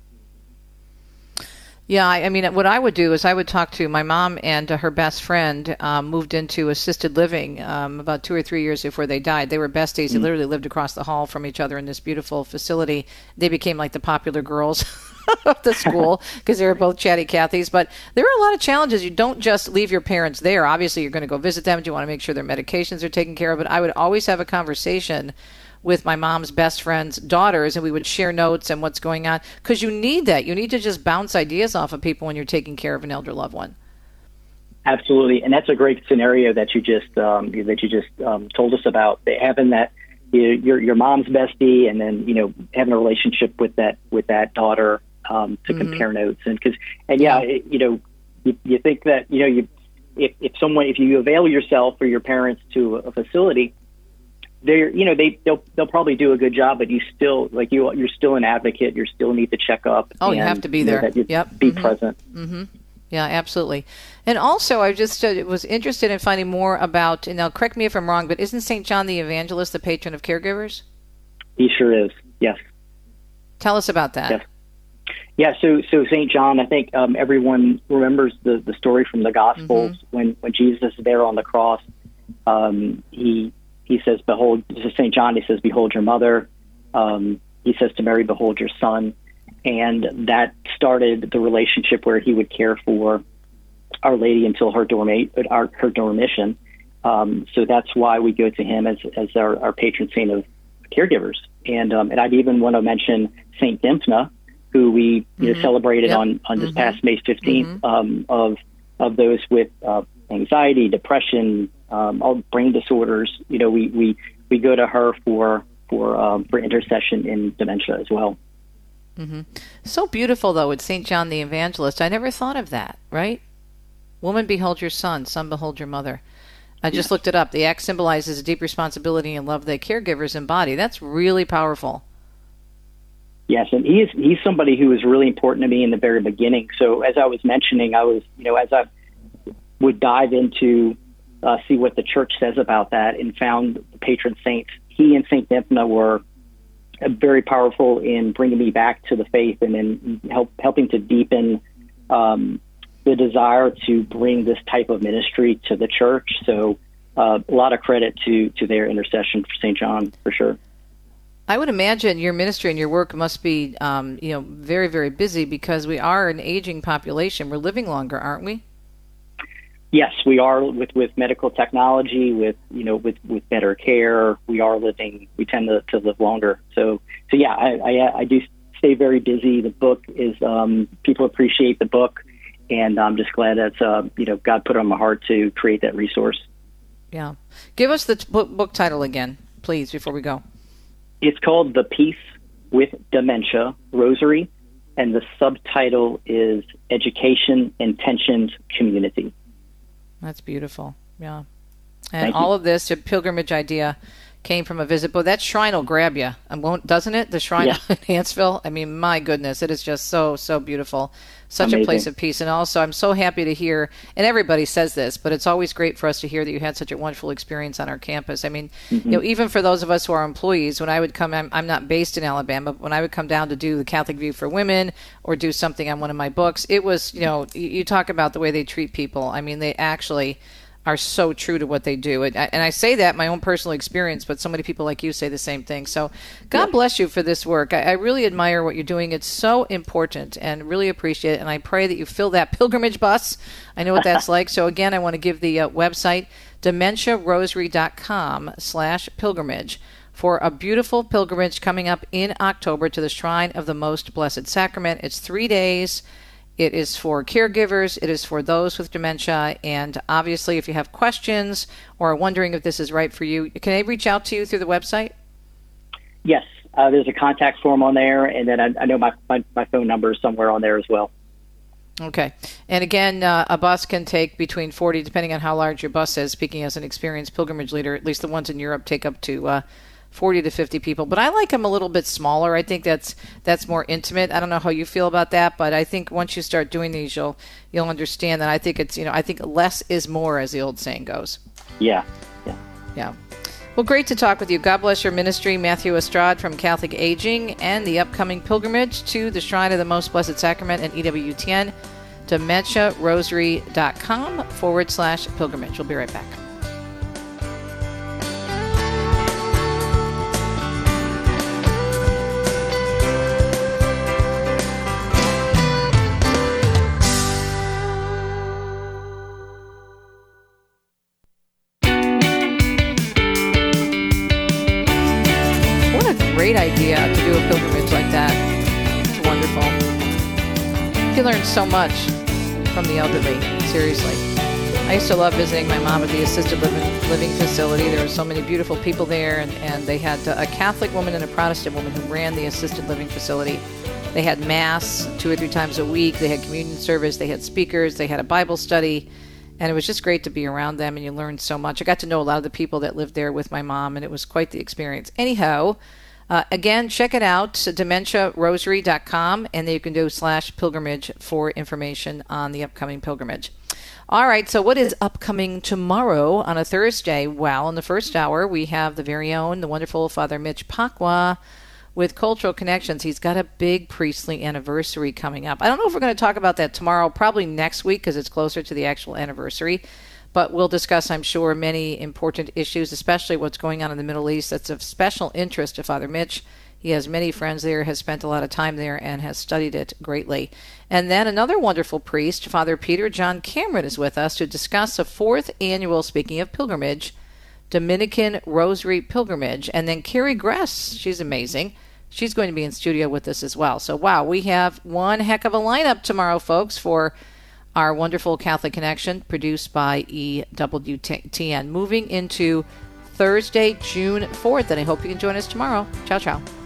Yeah, I, I mean, what I would do is I would talk to my mom, and uh, her best friend um, moved into assisted living um, about two or three years before they died. They were besties. Mm-hmm. They literally lived across the hall from each other in this beautiful facility. They became like the popular girls of the school because they were both chatty Cathys. But there are a lot of challenges. You don't just leave your parents there. Obviously, you're going to go visit them. You want to make sure their medications are taken care of. But I would always have a conversation with my mom's best friend's daughters, and we would share notes and what's going on, because you need that. You need to just bounce ideas off of people when you're taking care of an elder loved one. Absolutely, and that's a great scenario that you just um, that you just um, told us about. Having that, you know, your your mom's bestie, and then you know having a relationship with that with that daughter um, to mm-hmm. compare notes, and because and yeah, yeah. It, you know, you, you think that you know you if if someone if you avail yourself or your parents to a facility, they're, you know, they, they'll, they'll probably do a good job, but you still, like you, you're still an advocate. You still need to check up. Oh, and, you have to be there. Know, that you yep. Be mm-hmm. present. Mm-hmm. Yeah, absolutely. And also, I just uh, was interested in finding more about, and now correct me if I'm wrong, but isn't Saint John the Evangelist the patron of caregivers? He sure is. Yes. Tell us about that. Yes. Yeah. So, so Saint John, I think um, everyone remembers the, the story from the Gospels mm-hmm. when, when Jesus is there on the cross. Um, he, He says, behold, this is Saint John, he says, behold your mother. Um, he says to Mary, behold your son. And that started the relationship where he would care for Our Lady until her, dorma- our, her dormition. Um, so that's why we go to him as, as our, our patron saint of caregivers. And um, and I'd even want to mention Saint Dymphna, who we you mm-hmm. know, celebrated yep. on, on this mm-hmm. past May fifteenth, mm-hmm. um, of of those with uh, anxiety, depression, um, all brain disorders. You know, we, we, we go to her for for um, for intercession in dementia as well. Mm-hmm. So beautiful, though, with Saint John the Evangelist. I never thought of that, right? Woman, behold your son. Son, behold your mother. I just yes. looked it up. The act symbolizes a deep responsibility and love that caregivers embody. That's really powerful. Yes, and he's he's somebody who was really important to me in the very beginning. So as I was mentioning, I was, you know, as I would dive into uh, see what the church says about that, and found the patron saints, he and Saint Dymphna were very powerful in bringing me back to the faith, and in help, helping to deepen um, the desire to bring this type of ministry to the church. So uh, a lot of credit to, to their intercession for Saint John, for sure. I would imagine your ministry and your work must be, um, you know, very, very busy, because we are an aging population. We're living longer, aren't we? Yes, we are. With, with medical technology, with you know, with, with better care, we are living. We tend to, to live longer. So, so yeah, I, I, I do stay very busy. The book is um, people appreciate the book, and I'm just glad that uh, you know, God put it on my heart to create that resource. Yeah, give us the t- book, book title again, please, before we go. It's called The Peace with Dementia Rosary, and the subtitle is Education Intentioned Community. That's beautiful. Yeah. And all of this, a pilgrimage idea, came from a visit. But that shrine will grab you, doesn't it? The shrine Yeah. in Hanceville. I mean, my goodness, it is just so, so beautiful. Such Amazing. a place of peace. And also, I'm so happy to hear, and everybody says this, but it's always great for us to hear that you had such a wonderful experience on our campus. I mean, Mm-hmm. you know, even for those of us who are employees, when I would come, I'm, I'm not based in Alabama, but when I would come down to do the Catholic View for Women or do something on one of my books, it was, you know, you, you talk about the way they treat people. I mean, they actually are so true to what they do. And I, and I say that, my own personal experience, but so many people like you say the same thing. So God bless you for this work. I, I really admire what you're doing. It's so important and really appreciate it. And I pray that you fill that pilgrimage bus. I know what that's like. So again, I want to give the uh, website, dementia rosary dot com slash pilgrimage, for a beautiful pilgrimage coming up in October to the Shrine of the Most Blessed Sacrament. It's three days. It is for caregivers. It is for those with dementia. And obviously, if you have questions or are wondering if this is right for you, can they reach out to you through the website? Yes, uh, there's a contact form on there, and then I, I know my, my, my phone number is somewhere on there as well. Okay. And again, uh, a bus can take between forty, depending on how large your bus is. Speaking as an experienced pilgrimage leader, at least the ones in Europe take up to uh, forty to fifty people. But I like them a little bit smaller. I think that's that's more intimate. I don't know how you feel about that, but I think once you start doing these, you'll you'll understand that. I think it's, you know, I think less is more, as the old saying goes. Yeah. Yeah. Yeah. Well, great to talk with you. God bless your ministry, Matthew Estrad from Catholic Aging, and the upcoming pilgrimage to the Shrine of the Most Blessed Sacrament at E W T N, dementia rosary dot com forward slash pilgrimage. We'll be right back. Great idea to do a pilgrimage like that. It's wonderful. You can learn so much from the elderly, seriously. I used to love visiting my mom at the assisted living, living facility. There were so many beautiful people there, and, and they had a Catholic woman and a Protestant woman who ran the assisted living facility. They had Mass two or three times a week. They had communion service. They had speakers. They had a Bible study. And it was just great to be around them, and you learned so much. I got to know a lot of the people that lived there with my mom, and it was quite the experience. Anyhow, Uh, again, check it out, dementia rosary dot com, and then you can do slash pilgrimage for information on the upcoming pilgrimage. All right, so what is upcoming tomorrow on a Thursday? Well, in the first hour, we have the very own, the wonderful Father Mitch Pacwa with Cultural Connections. He's got a big priestly anniversary coming up. I don't know if we're going to talk about that tomorrow, probably next week because it's closer to the actual anniversary. But we'll discuss, I'm sure, many important issues, especially what's going on in the Middle East. That's of special interest to Father Mitch. He has many friends there, has spent a lot of time there, and has studied it greatly. And then another wonderful priest, Father Peter John Cameron, is with us to discuss the fourth annual, speaking of pilgrimage, Dominican Rosary Pilgrimage. And then Carrie Gress, she's amazing. She's going to be in studio with us as well. So, wow, we have one heck of a lineup tomorrow, folks, for our wonderful Catholic Connection, produced by E W T N. Moving into Thursday, June fourth, and I hope you can join us tomorrow. Ciao, ciao.